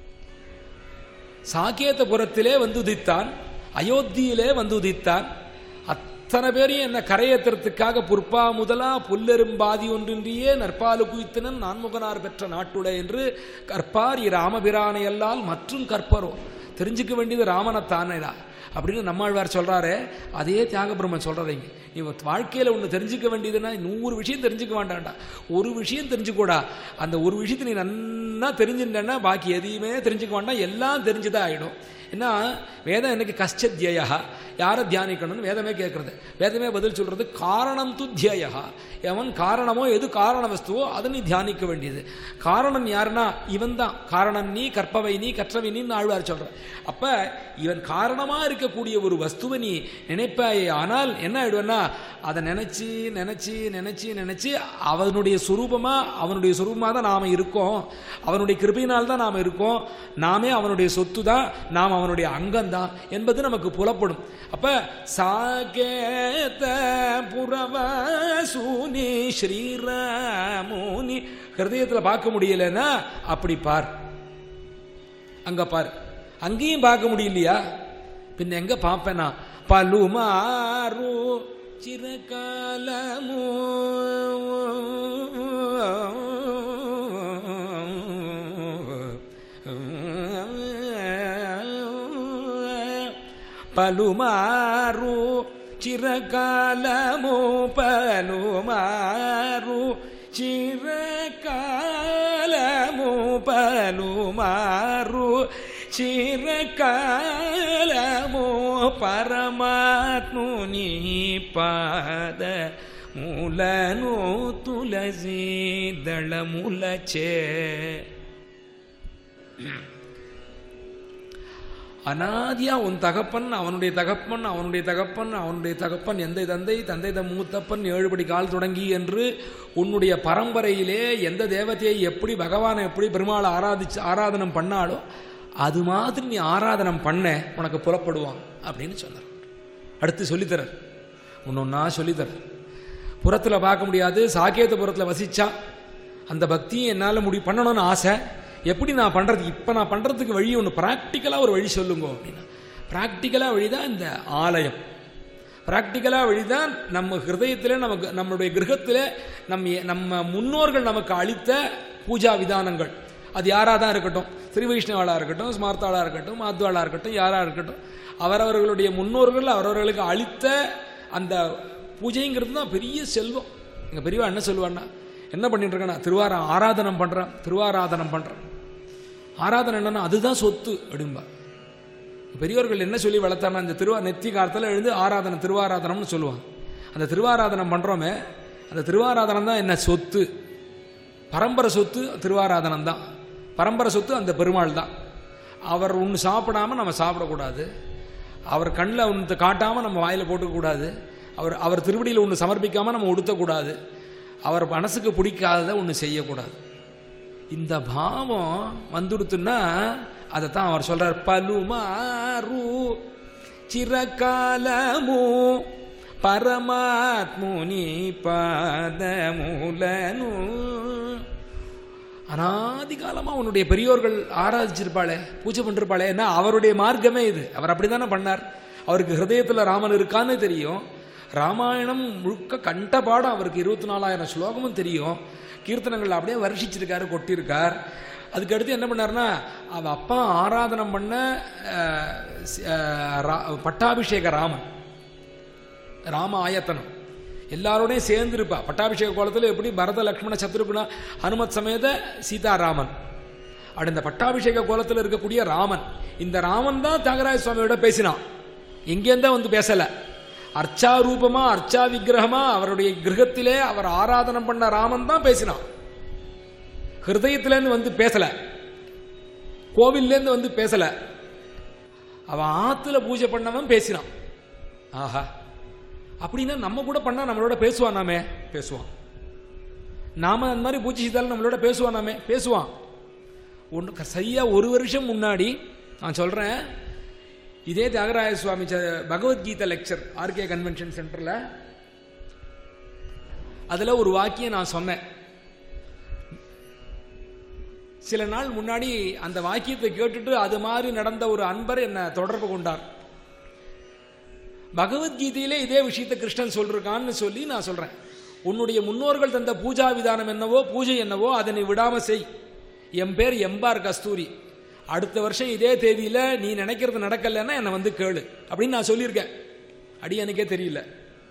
சாகேதபுரத்திலே வந்து உதித்தான், அயோத்தியிலே வந்து உதித்தான். அத்தனை பேரையும் என்ன கரையேற்றத்துக்காக புற்பா முதலா புல்லெரும்பாதி ஒன்றின்றியே நற்பாலு குய்த்தனன் நான்முகனார் பெற்ற நாட்டுடை என்று கற்பார் இராமபிரானை எல்லால் மற்றும் கற்பரோ. தெரிஞ்சுக்க வேண்டியது ராமனைத்தானேடா அப்படின்னு நம்மாழ்வார் சொல்றாரு. அதே தியாக பிரம்மன் சொல்றதைங்க. நீ வாழ்க்கையில ஒன்று தெரிஞ்சுக்க வேண்டியதுன்னா நூறு விஷயம் தெரிஞ்சுக்க வேண்டாம்டா, ஒரு விஷயம் தெரிஞ்சுக்கூடா. அந்த ஒரு விஷயத்தை நீ நன்னா தெரிஞ்சுட்டேன்னா பாக்கி எதையுமே தெரிஞ்சுக்க வேண்டாம், எல்லாம் தெரிஞ்சுதான் ஆயிடும். ஏன்னா வேதம் எனக்கு கஷ்டத்யா, யாரை தியானிக்கணும்னு வேதமே கேட்கறது. வேதமே பதில் சொல்றது காரணம் து தியா. எவன் காரணமோ, எது காரண வஸ்துவோ அதை நீ தியானிக்க வேண்டியது. காரணம் யாருன்னா இவன் தான் காரணம், நீ கற்பவை நீ கற்றவை நீ ஆழ்வார் சொல்ற. அப்ப இவன் காரணமா இருக்கக்கூடிய ஒரு வஸ்துவை நீ நினைப்பாயே, ஆனால் என்ன ஆயிடுவேன்னா அதை நினைச்சு நினைச்சு நினைச்சு நினைச்சு அவனுடைய சுரூபமா அவனுடைய சுரூபமா தான் நாம இருக்கோம், அவனுடைய கிருபையினால் தான் நாம இருக்கோம், நாமே அவனுடைய சொத்து தான், நாம் அவனுடைய அங்கம்தான் என்பது நமக்கு புலப்படும். அப்ப சாகேத புறவாசூனி ஸ்ரீராமுனி ஹிருதயத்தில் பார்க்க முடியலன்னா அப்படி பார், அங்க பார். அங்கேயும் பார்க்க முடியலையா, பின்ன எங்க பார்ப்பேனா? பலுமாறு சிறகாலமோ పలుమారు చిరకాలము పలుమారు చిరకాలము పలుమారు చిరకాలము పరమాత్ముని పాద மூலனோ துளசி தளமுலச்சே. அனாதியா உன் தகப்பன் அவனுடைய தகப்பன் அவனுடைய தகப்பன் அவனுடைய தகப்பன் எந்தை தந்தை தந்தை த மூத்தப்பன் ஏழுபடி கால் தொடங்கி என்று உன்னுடைய பரம்பரையிலே எந்த தேவதையை எப்படி பகவானை எப்படி பெருமாளை ஆராதிச்சு ஆராதனம் பண்ணாலோ அது மாதிரி நீ ஆராதனம் பண்ண உனக்கு புறப்படுவான் அப்படின்னு சொன்னார். அடுத்து சொல்லித்தரார், ஒன்னொன்னா சொல்லித்தர. புறத்தில் பார்க்க முடியாது, சாக்கேதபுரத்தில் வசிச்சா அந்த பக்தியும் என்னால் முடி பண்ணணும்னு ஆசை. எப்படி நான் பண்ணுறது, இப்போ நான் பண்ணுறதுக்கு வழி ஒன்று ப்ராக்டிக்கலாக ஒரு வழி சொல்லுங்க அப்படின்னா, ப்ராக்டிக்கலாக வழி தான் இந்த ஆலயம். ப்ராக்டிக்கலாக வழி தான் நம்ம ஹிருதயத்தில் நமக்கு நம்மளுடைய கிரகத்தில் நம்ம நம்ம முன்னோர்கள் நமக்கு அளித்த பூஜா விதானங்கள். அது யாராக தான் இருக்கட்டும், ஸ்ரீ வைஷ்ணவாளாக இருக்கட்டும், ஸ்மார்த்தாளாக இருக்கட்டும், மாத்வாளாக இருக்கட்டும், யாராக இருக்கட்டும், அவரவர்களுடைய முன்னோர்கள் அவரவர்களுக்கு அளித்த அந்த பூஜைங்கிறது தான் பெரிய செல்வம். எங்கள் பெரியவா என்ன சொல்லுவான்னா, என்ன பண்ணிட்டு இருக்கேன்னா திருவார ஆராதனம் பண்ணுறேன், திருவாராதனம் பண்ணுறேன். ஆராதனை என்னன்னா அதுதான் சொத்து அப்படின்பா. பெரியவர்கள் என்ன சொல்லி வளர்த்தானா, இந்த திருவா நெத்தி காலத்தில் எழுந்து ஆராதனை திருவாராதனம்னு சொல்லுவாங்க. அந்த திருவாராதனம் பண்ணுறோமே, அந்த திருவாராதனம் தான் என்ன சொத்து, பரம்பரை சொத்து திருவாராதனம் தான். பரம்பரை சொத்து அந்த பெருமாள் தான். அவர் ஒன்று சாப்பிடாமல் நம்ம சாப்பிடக்கூடாது, அவர் கண்ணில் ஒன்று காட்டாமல் நம்ம வாயில் போட்டுக்கூடாது, அவர் அவர் திருவடியில் ஒன்று சமர்ப்பிக்காமல் நம்ம உடுத்தக்கூடாது, அவர் மனசுக்கு பிடிக்காததை ஒன்று செய்யக்கூடாது. இந்த பாவம் வந்துடுத்துன்னா அதைத்தான் அவர் சொல்றார். பலுமாரு சிறகாலமு பரமாத்முனி பாதமூலனு. அனாதி காலமா உன்னுடைய பெரியோர்கள் ஆராதிச்சிருப்பாளே, பூஜை பண்ணிருப்பாளே. ஏன்னா அவருடைய மார்க்கமே இது. அவர் அப்படித்தானே பண்ணார். அவருக்கு ஹிருதயத்தில் ராமன் இருக்கான்னு தெரியும். ராமாயணம் முழுக்க கண்ட பாடம் அவருக்கு. இருபத்தி நாலாயிரம் ஸ்லோகமும் தெரியும். கீர்த்தனங்கள் அப்படியே வருஷிச்சிருக்காரு, கொட்டியிருக்கார். அதுக்கடுத்து என்ன பண்ணார்னா, அவ அப்பா ஆராதனம் பண்ண பட்டாபிஷேக ராமன், ராம ஆயத்தனம் எல்லாரோடையும் சேர்ந்துருப்பா. பட்டாபிஷேக கோலத்தில் எப்படி பரத லக்ஷ்மண சத்ருகுண ஹனுமத் சமேத சீதாராமன். அப்படி இந்த பட்டாபிஷேக கோலத்தில் இருக்கக்கூடிய ராமன், இந்த ராமன் தான் தியாகராஜ சுவாமியோட பேசினான். எங்கேருந்தா வந்து பேசல, அர்ச்சா ரூபமா அர்ச்சா விக்கிரகமா அவருடைய கிரகத்திலே அவர் ஆராதனம் பண்ண ராமன் தான் பேசினான். ஹிருதயத்திலேருந்து வந்து பேசல, கோவில்லேருந்து வந்து பேசல, அவன் ஆத்துல பூஜை பண்ணவன் பேசினான். ஆஹா, அப்படின்னா நம்ம கூட பண்ணா நம்மளோட பேசுவான், நாமே பேசுவான். நாம அந்த மாதிரி பூஜை செய்தாலும் நம்மளோட பேசுவான், நாமே பேசுவான். ஒன்று சரியா ஒரு வருஷம் முன்னாடி நான் சொல்றேன், இதே Thyagaraja Swami Bhagavad Gita lecture RK convention சென்டர்ல, அதுல ஒரு வாக்கியம் நான் சொன்னேன். சில நாள் முன்னாடி அந்த வாக்கியத்தை கேட்டுட்டு அது மாதிரி நடந்த ஒரு அன்பர் என்ன தொடர்பு கொண்டார். பகவத்கீதையிலே இதே விஷயத்தை கிருஷ்ணன் சொல்றான்னு சொல்லி நான் சொல்றேன், உன்னுடைய முன்னோர்கள் தந்த பூஜா விதானம் என்னவோ பூஜை என்னவோ அதை நீ விடாம செய். என் பேர் எம்பார் கஸ்தூரி, அடுத்த வருஷம் இதே தேதியில நீ நினைக்கிறது நடக்கலன்னா என்னை வந்து கேளு அப்படின்னு நான் சொல்லியிருக்கேன். அடி எனக்கே தெரியல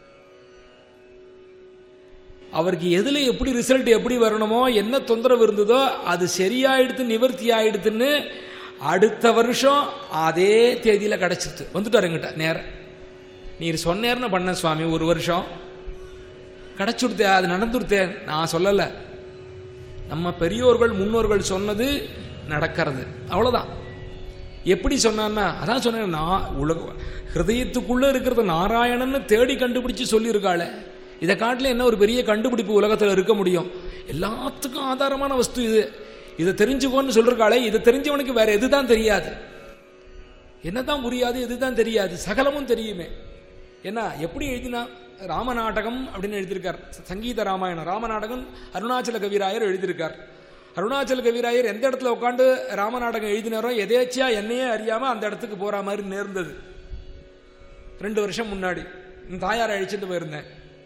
அவருக்கு எதுல எப்படி ரிசல்ட் எப்படி வரணுமோ, என்ன தொந்தரவு இருந்ததோ அது சரியாயிடுத்து, நிவர்த்தி ஆயிடுத்துன்னு அடுத்த வருஷம் அதே தேதியில கிடைச்சிட்டு வந்துட்டார் எங்கிட்ட நேரம். நீர் சொன்னேர்னு பண்ண சுவாமி, ஒரு வருஷம் கிடைச்சுடுத்தே, அது நடந்துடுத்தேன். நான் சொல்லல, நம்ம பெரியோர்கள் முன்னோர்கள் சொன்னது நடக்கிறது, அவ்வளவுதான். எப்படி சொன்னான்னா, அதான் சொன்னேன், நான் உலக ஹிருதயத்துக்குள்ள இருக்கிறது நாராயணன்னு தேடி கண்டுபிடிச்சு சொல்லியிருக்காளே, இதை காட்டில என்ன ஒரு பெரிய கண்டுபிடிப்பு உலகத்தில் இருக்க முடியும்? எல்லாத்துக்கும் ஆதாரமான வஸ்து இது. இதை தெரிஞ்சுக்கோன்னு சொல்றாளே, இதை தெரிஞ்சவனுக்கு வேற எதுதான் தெரியாது, என்னதான் புரியாது, எதுதான் தெரியாது, சகலமும் தெரியுமே. ஏன்னா எப்படி எழுதினா, ராமநாடகம் அப்படின்னு எழுதியிருக்கார், சங்கீத ராமாயணம் ராமநாடகம் அருணாச்சல கவிராயர் எழுதியிருக்கார். அருணாச்சல கவிராயர் எந்த இடத்துல உட்காந்து ராமநாடகம் எழுதினாரோ எதேச்சியா என்னையே அறியாம அந்த இடத்துக்கு போற மாதிரி நேர்ந்தது. ரெண்டு வருஷம் முன்னாடி தாயாரை அழிச்சுட்டு போயிருந்தேன்.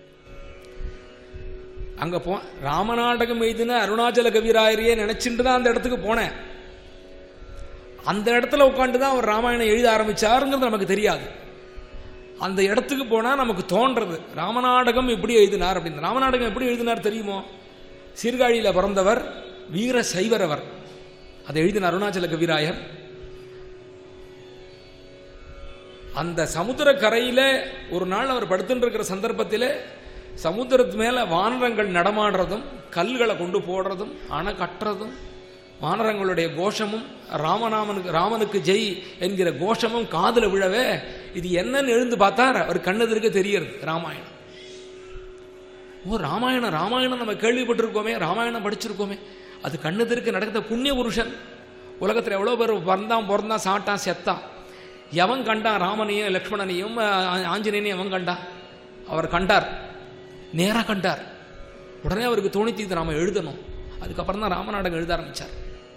அங்க போ ராமநாடகம் எழுதின அருணாச்சல கவிராயரையே நினைச்சுட்டு தான் அந்த இடத்துக்கு போனேன். அந்த இடத்துல உட்காந்துதான் அவர் ராமாயணம் எழுத ஆரம்பிச்சாருங்கிறது நமக்கு தெரியாது. அந்த இடத்துக்கு போனா நமக்கு தோன்றது ராமநாடகம் எப்படி எழுதினார் அப்படின்னு. ராமநாடகம் எப்படி எழுதினார் தெரியுமோ? சீர்காழியில பிறந்தவர், வீர சைவரவர், அதை எழுதின அருணாச்சல கவிராயர். அந்த சமுத்திர கரையில ஒரு நாள் அவர் படுத்துட்டு இருக்கிற சந்தர்ப்பத்தில் சமுத்திரத்து மேல வானரங்கள் நடமாடுறதும் கல்களை கொண்டு போடுறதும் அணை கட்டுறதும் வானரங்களுடைய கோஷமும் ராமநாமனுக்கு ராமனுக்கு ஜெய் என்கிற கோஷமும் காதுல விழவே இது என்னன்னு எழுந்து பார்த்தார் அவர் கண்ணெதிர்க்க தெரியறது ராமாயணம். ஓ ராமாயணம் ராமாயணம் நம்ம கேள்விப்பட்டிருக்கோமே, ராமாயணம் படிச்சிருக்கோமே, அது கண்ணெதிர்க்க நடக்கிற புண்ணிய புருஷன். உலகத்தில் எவ்வளோ பேர் பிறந்தான் பிறந்தான் சாட்டான் செத்தான். எவன் கண்டான் ராமனையும் லக்ஷ்மணனையும் ஆஞ்சநேயனையும் எவன் கண்டா? அவர் கண்டார், நேராக கண்டார். உடனே அவருக்கு தோணித்து இது நாம எழுதணும். அதுக்கப்புறம் தான் ராமநாடகம் எழுத ஆரம்பிச்சார்.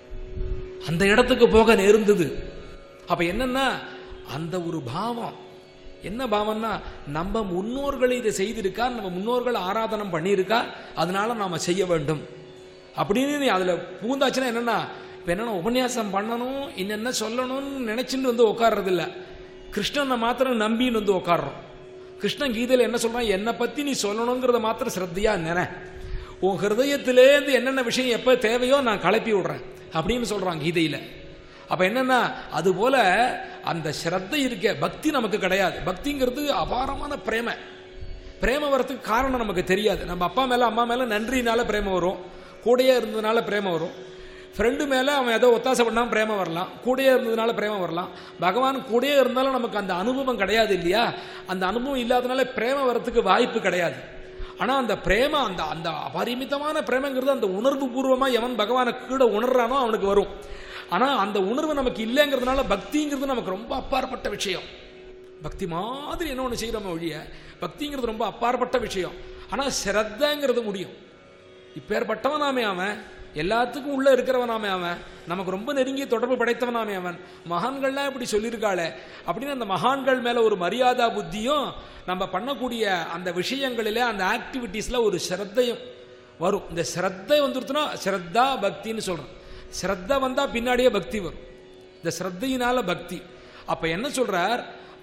அந்த இடத்துக்கு போக நேர்ந்தது. அப்ப என்னன்னா அந்த ஒரு பாவம், என்ன பாவம்னா நம்ம முன்னோர்கள் இதை செய்திருக்கா, நம்ம முன்னோர்கள் ஆராதனம் பண்ணியிருக்கா, அதனால நாம செய்ய வேண்டும் அப்படின்னு அதுல பூந்தாச்சுன்னா என்னன்னா இப்ப என்னன்னா உபன்யாசம் பண்ணணும் என்னென்ன சொல்லணும்னு நினைச்சுட்டு வந்து உட்கார்றது இல்ல, கிருஷ்ணனை மாத்திரம் நம்பின்னு வந்து உட்கார்றோம். கிருஷ்ணன் கீதையில என்ன சொல்றான், என்னை பத்தி நீ சொல்லணுங்கிறத மாத்திரம் ஸ்ரத்தையா நினை, உன் ஹிருதயத்திலேருந்து என்னென்ன விஷயம் எப்ப தேவையோ நான் கலப்பி விடுறேன் அப்படின்னு சொல்றான் கீதையில. அப்ப என்னன்னா அது போல அந்த ஸ்ரத்தை இருக்க, பக்தி நமக்கு கிடையாது. பக்திங்கிறது அபாரமான பிரேம. பிரேம வரத்துக்கு காரணம் நமக்கு தெரியாது. நம்ம அப்பா மேல அம்மா மேல நன்றினால பிரேம வரும், கூடையே இருந்ததுனால பிரேம வரும். ஃப்ரெண்டு மேல அவன் ஏதோ ஒத்தாசை பண்ணாம பிரேம வரலாம், கூடையே இருந்ததுனால பிரேம வரலாம். பகவான் கூடையே இருந்தாலும் நமக்கு அந்த அனுபவம் கிடையாது இல்லையா? அந்த அனுபவம் இல்லாதனால பிரேம வரத்துக்கு வாய்ப்பு கிடையாது. ஆனா அந்த பிரேம, அந்த அந்த அபரிமிதமான பிரேமங்கிறது அந்த உணர்வு பூர்வமா எவன் பகவானை கீழே உணர்றானோ அவனுக்கு வரும். ஆனா அந்த உணர்வு நமக்கு இல்லைங்கிறதுனால பக்திங்கிறது நமக்கு ரொம்ப அப்பாற்பட்ட விஷயம். பக்தி மாதிரி என்ன ஒண்ணு செய்யறோம் ஒழிய பக்திங்கிறது ரொம்ப அப்பாற்பட்ட விஷயம். ஆனா ஸ்ரத்தைங்கிறது முடியும். இப்பேற்பட்டவனாமே அவன், எல்லாத்துக்கும் உள்ள இருக்கிறவனாமே அவன், நமக்கு ரொம்ப நெருங்கிய தொடர்பு படைத்தவனாமே அவன். மகான்கள்லாம் இப்படி சொல்லியிருக்காளே அப்படின்னு அந்த மகான்கள் மேல ஒரு மரியாதா புத்தியும் நம்ம பண்ணக்கூடிய அந்த விஷயங்களில அந்த ஆக்டிவிட்டீஸ்ல ஒரு ஸ்ரத்தையும் வரும். இந்த ஸ்ரத்தை வந்துருச்சுன்னா ஸ்ரத்தா பக்தின்னு சொல்றோம். ஸ்ரத்த வந்தா பின்னாடியே பக்தி வரும். இந்த ஸ்ரத்தையினால பக்தி. அப்ப என்ன சொல்றார்,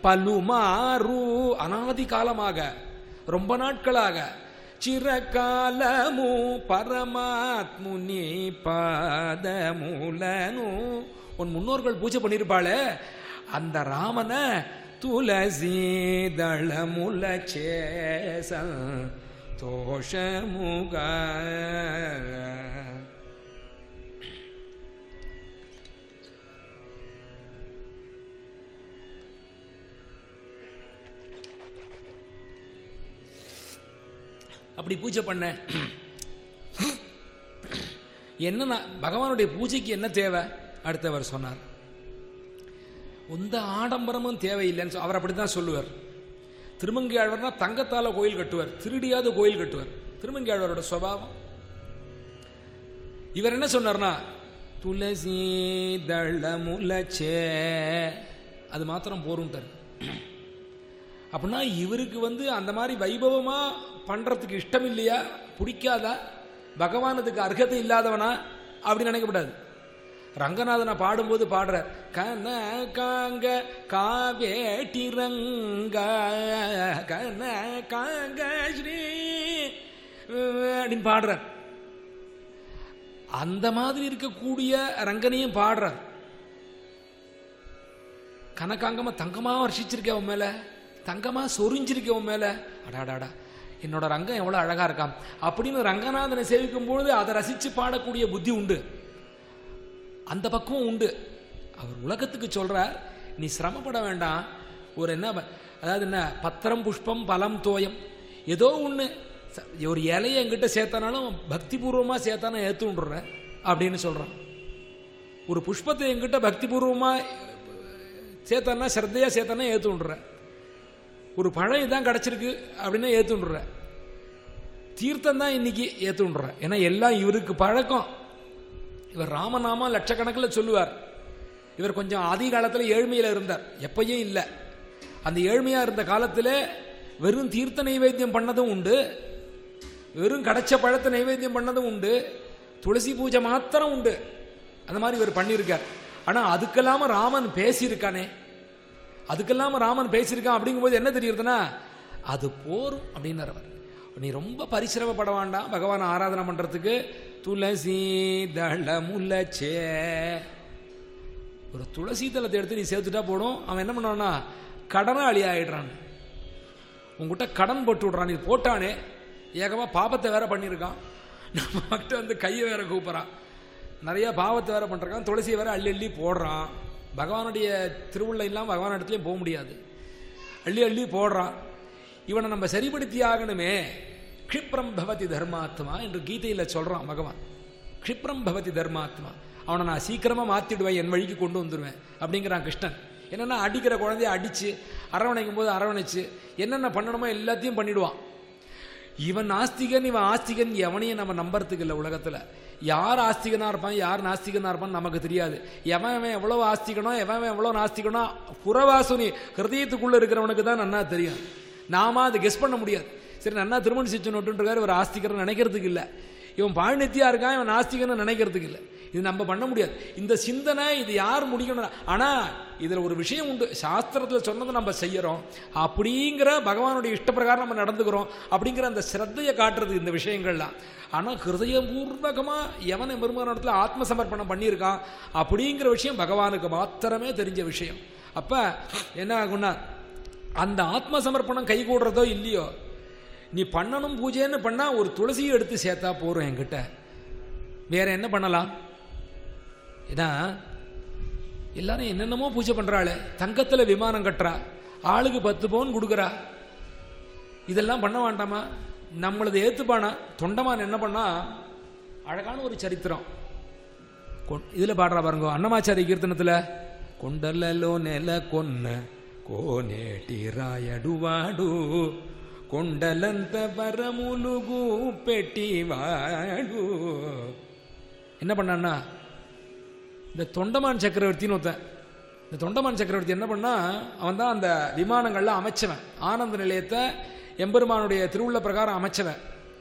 பலுமாறு அனாதி காலமாக ரொம்ப நாட்களாக చిరకాలము பரமாத்முனி பாதமூலனு உன் முன்னோர்கள் பூஜை பண்ணிருப்பாளே அந்த ராமனை துளசி தளமுல சேசல் தோஷமுக. அப்படி பூஜை பண்ண என்ன பகவானுடைய பூஜைக்கு என்ன தேவை அடுத்தவர் சொன்னார். எந்த ஆடம்பரமும் தேவையில்லைன்னு அவர் அப்படித்தான் சொல்லுவார். திருமங்கை ஆழ்வார்னா தங்கத்தால கோயில் கட்டுவார், திருடியாவது கோயில் கட்டுவார். திருமங்கை ஆழ்வாரோட சுபாவம். இவர் என்ன சொன்னார்னா துளசி தளமுலச்சே அது மாத்திரம் போரும்ட்டார். அப்படின்னா இவருக்கு வந்து அந்த மாதிரி வைபவமா பண்றதுக்கு இஷ்டம் இல்லையா, பிடிக்காதா, பகவானதுக்கு அர்ஹதை இல்லாதவனா அப்படி நினைக்கப்படாது. ரங்கநாதனை பாடும்போது பாடுற கன காங்க காவேட்டி ரங்க கன காங்க ஸ்ரீ அப்படின்னு பாடுற அந்த மாதிரி இருக்கக்கூடிய ரங்கனையும் பாடுறார். கனகாங்கமா தங்கமா வர்ஷிச்சிருக்கேன் உன் மேல, தங்கமா சொரிஞ்சிருக்கேன் உன் மேல, அடாடாடா என்னோட ரங்கம் எவ்வளவு அழகா இருக்கான் அப்படின்னு ரங்கநாதனை சேவிக்கும் பொழுது அதை ரசிச்சு பாடக்கூடிய புத்தி உண்டு, அந்த பக்குவம் உண்டு. அவர் உலகத்துக்கு சொல்றார், நீ சிரமப்பட வேண்டாம். ஒரு என்ன அதாவது என்ன பத்திரம் புஷ்பம் பலம் தோயம் ஏதோ ஒண்ணு ஒரு இலையை என்கிட்ட சேர்த்தானாலும் பக்தி பூர்வமா சேர்த்தானா ஏத்துன்ற அப்படின்னு சொல்றான். ஒரு புஷ்பத்தை என்கிட்ட பக்தி பூர்வமா சேர்த்தானா ஸ்ரத்தையா சேர்த்தானா ஏத்துன்ற, ஒரு பழம் இதான் கிடைச்சிருக்கு அப்படின்னா ஏத்துன்ற, தீர்த்தம் தான் இன்னைக்கு ஏத்துன்ற. ஏன்னா எல்லாம் இவருக்கு பழக்கம். இவர் ராமநாமா லட்சக்கணக்கில் சொல்லுவார். இவர் கொஞ்சம் ஆதி காலத்தில் ஏழ்மையில இருந்தார், எப்பயும் இல்லை. அந்த ஏழ்மையா இருந்த காலத்தில் வெறும் தீர்த்த நைவேத்தியம் பண்ணதும் உண்டு, வெறும் கடைச்ச பழத்தை நைவேத்தியம் பண்ணதும் உண்டு, துளசி பூஜை மாத்திரம் உண்டு. அந்த மாதிரி இவர் பண்ணியிருக்கார். ஆனா அதுக்கெல்லாம ராமன் பேசியிருக்கானே, அதுக்கெல்லாம் ராமன் பேசியிருக்கான் அப்படிங்கும்போது என்ன தெரியுதுன்னா அது போரும் அப்படின்னார் அவர். நீ ரொம்ப பரிசிரமப்பட வேண்டாம் பகவான் ஆராதனை பண்றதுக்கு. துளசி தளமுலச்சே ஒரு துளசி தளத்தை எடுத்து நீ சேர்த்துட்டா போடும். அவன் என்ன பண்ணான்னா கடனாளி ஆயிடுறான், உங்ககிட்ட கடன் போட்டு விடுறான். நீ போட்டானே ஏகமாக பாபத்தை வேற பண்ணியிருக்கான். நம்ம மட்டும் வந்து கையை வேற கூப்பிட்றான். நிறைய பாவத்தை வேற பண்ணுறான். துளசியை வேற அள்ளி அள்ளி போடுறான். பகவானுடைய திருவுள்ள இல்லாமல் பகவான் இடத்துலையும் போக முடியாது. அள்ளி அள்ளி போடுறான். இவனை நம்ம சரிப்படுத்தி ஆகணுமே. க்ஷிப்ரம் பவதி தர்மாத்மா என்று கீதையில் சொல்கிறான் பகவான். க்ஷிப்ரம் பவதி தர்மாத்மா, அவனை நான் சீக்கிரமாக மாற்றிடுவேன், என் வழிக்கு கொண்டு வந்துடுவேன் அப்படிங்கிறான் கிருஷ்ணன். என்னென்னா அடிக்கிற குழந்தைய அடித்து, அரவணைக்கும் போது அரவணைச்சு, என்னென்ன பண்ணணுமோ எல்லாத்தையும் பண்ணிடுவான். இவன் ஆஸ்திகன், இவன் ஆஸ்திகன் எவனையும் நம்ம நம்புறதுக்கு இல்லை. உலகத்தில் யார் ஆஸ்திகனாக இருப்பான், யார் நாஸ்திகனாக இருப்பான்னு நமக்கு தெரியாது. எவன் அவன் எவ்வளோ ஆஸ்திகனோ, எவன் அவன் எவ்வளோ நாஸ்திகனோ புறவாசுனி ஹிருதயத்துக்குள்ளே இருக்கிறவனுக்கு தான் நன்னா தெரியும். நாம அதை கெஸ் பண்ண முடியாது. சரி, நன்னா திருமணம் செஞ்சு நோட்டுன்றாரு, ஒரு ஆஸ்திகர்னு நினைக்கிறதுக்கு இல்லை. இவன் பாழ்நித்தியா இருக்கான், இவன் நாஸ்திகன்னு நினைக்கிறதுக்கு இல்லை. இது நம்ம பண்ண முடியாது. இந்த சிந்தனை இது யார் முடிக்கணும்? ஆனால் இதில் ஒரு விஷயம் உண்டு. சாஸ்திரத்தில் சொன்னதை நம்ம செய்யறோம் அப்படிங்கிற பகவானுடைய இஷ்டப்பிரகாரம் நம்ம நடந்துக்கிறோம் அப்படிங்கிற அந்த ஸ்ரத்தையை காட்டுறது இந்த விஷயங்கள்லாம். ஆனால் ஹிருதயபூர்வகமாக எவனை பெருமானத்தில் ஆத்ம சமர்ப்பணம் பண்ணியிருக்கான் அப்படிங்கிற விஷயம் பகவானுக்கு மாத்திரமே தெரிஞ்ச விஷயம். அப்போ என்ன ஆகும்னா, அந்த ஆத்ம சமர்ப்பணம் கை கூடுறதோ இல்லையோ, நீ பண்ணணும் பூஜைன்னு பண்ணா ஒரு துளசியை எடுத்து சேர்த்தா போறோம் என்கிட்ட. வேற என்ன பண்ணலாம்? ஏன்னா எல்லாரும் என்னென்னமோ பூஜை பண்றாளே, தங்கத்தில் விமானம் கட்டுறா, ஆளுக்கு பத்து பவுன் கொடுக்குறா, இதெல்லாம் பண்ண வேண்டாமா? நம்மளது ஏத்துப்பானா? தொண்டமான் என்ன பண்ணா, அழகான ஒரு சரித்திரம் இதுல பாடுறா பாருங்க, அன்னமாச்சாரி கீர்த்தனத்துல. కొండలలో నెలకొన్న కోనేటి రాయడువాడు కొండలంత పరములుగు పెట్టివాడు. என்ன பண்ணான்னா, இந்த தொண்டமான் சக்கரவர்த்தின்னு ஒருத்தன், இந்த தொண்டமான் சக்கரவர்த்தி என்ன பண்ணா, அவன் தான் அந்த விமானங்கள்லாம் அமைச்சவன். ஆனந்த நிலையத்தை எம்பெருமானுடைய திருவுள்ள பிரகாரம் அமைச்சவன்.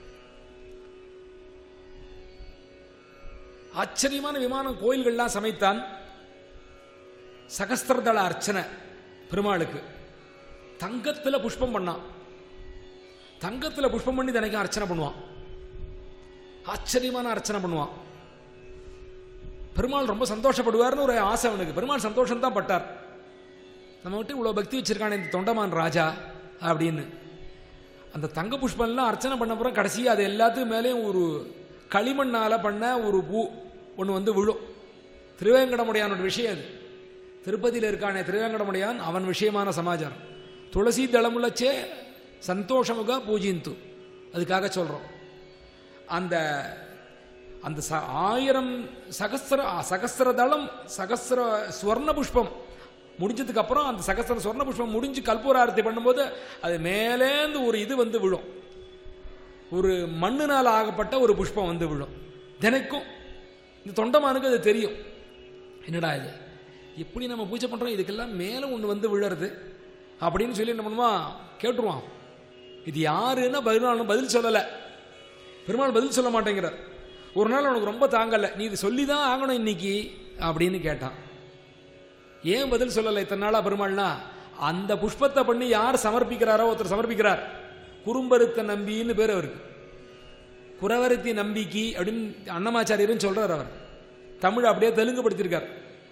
ஆச்சரியமான விமானம் கோயில்கள்லாம் சமைத்தான். சகஸ்திரதள அர்ச்சனை பெருமாளுக்கு தங்கத்துல புஷ்பம் பண்ணான். தங்கத்துல புஷ்பம் பண்ணி தினைக்கும் அர்ச்சனை பண்ணுவான். ஆச்சரியமான அர்ச்சனை பண்ணுவான். பெருமாள் ரொம்ப சந்தோஷப்படுவார்னு ஒரு ஆசை அவனுக்கு. பெருமாள் சந்தோஷம் தான் பட்டார். நம்ம விட்டு இவ்வளவு பக்தி வச்சிருக்கான இந்த தொண்டமான் ராஜா அப்படின்னு. அந்த தங்க புஷ்பம்லாம் அர்ச்சனை பண்ண அப்புறம் கடைசி அது எல்லாத்துக்கும் மேலேயும் ஒரு களிமண்ணால பண்ண ஒரு பூ ஒன்று வந்து விழும். திருவேங்கடமுடையானோட விஷயம் அது. திருப்பதியில் இருக்கானே திருவேங்கடமுடையான், அவன் விஷயமான சமாச்சாரம். துளசி தளமுலச்சே சந்தோஷமுக பூஜிந்து, அதுக்காக சொல்றோம். அந்த அந்த ஆயிரம் சகஸ்திர சகஸ்திர தளம் சகஸ்திர ஸ்வர்ண புஷ்பம் முடிஞ்சதுக்கு அப்புறம் அந்த சகஸ்திர ஸ்வர்ண புஷ்பம் முடிஞ்சு கற்பூர ஆரத்தி பண்ணும்போது அது மேலேந்து ஒரு இது வந்து விழும். ஒரு மண்ணுனால் ஆகப்பட்ட ஒரு புஷ்பம் வந்து விழும் தினைக்கும். இந்த தொண்டமானுக்கு அது தெரியும். என்னடா இது, எப்படி நம்ம பூஜை பண்றோம், இதுக்கெல்லாம் மேல ஒன்று வந்து விழுறது அப்படின்னு சொல்லி என்ன பண்ணுவான், கேட்டுருவான். இது யாருன்னா பதினாலும் பதில் சொல்லலை. பெருமாள் பதில் சொல்ல மாட்டேங்கிறார். ஒரு நாள் அவனுக்கு ரொம்ப தாங்கல, நீ இது சொல்லிதான் ஆகணும் இன்னைக்கு அப்படின்னு கேட்டான். ஏன் பதில் சொல்லலை இத்தனை நாளா பெருமாள்னா, அந்த புஷ்பத்தை பண்ணி யார் சமர்ப்பிக்கிறாரோ ஒருத்தர் சமர்ப்பிக்கிறார். குறும்பருத்த நம்பின்னு பேர் அவருக்கு. குறவருத்தி நம்பிக்கை அப்படின்னு அன்னமாச்சாரியரும் சொல்றார். அவர் தமிழ் அப்படியே தெலுங்கு படுத்திருக்கார்.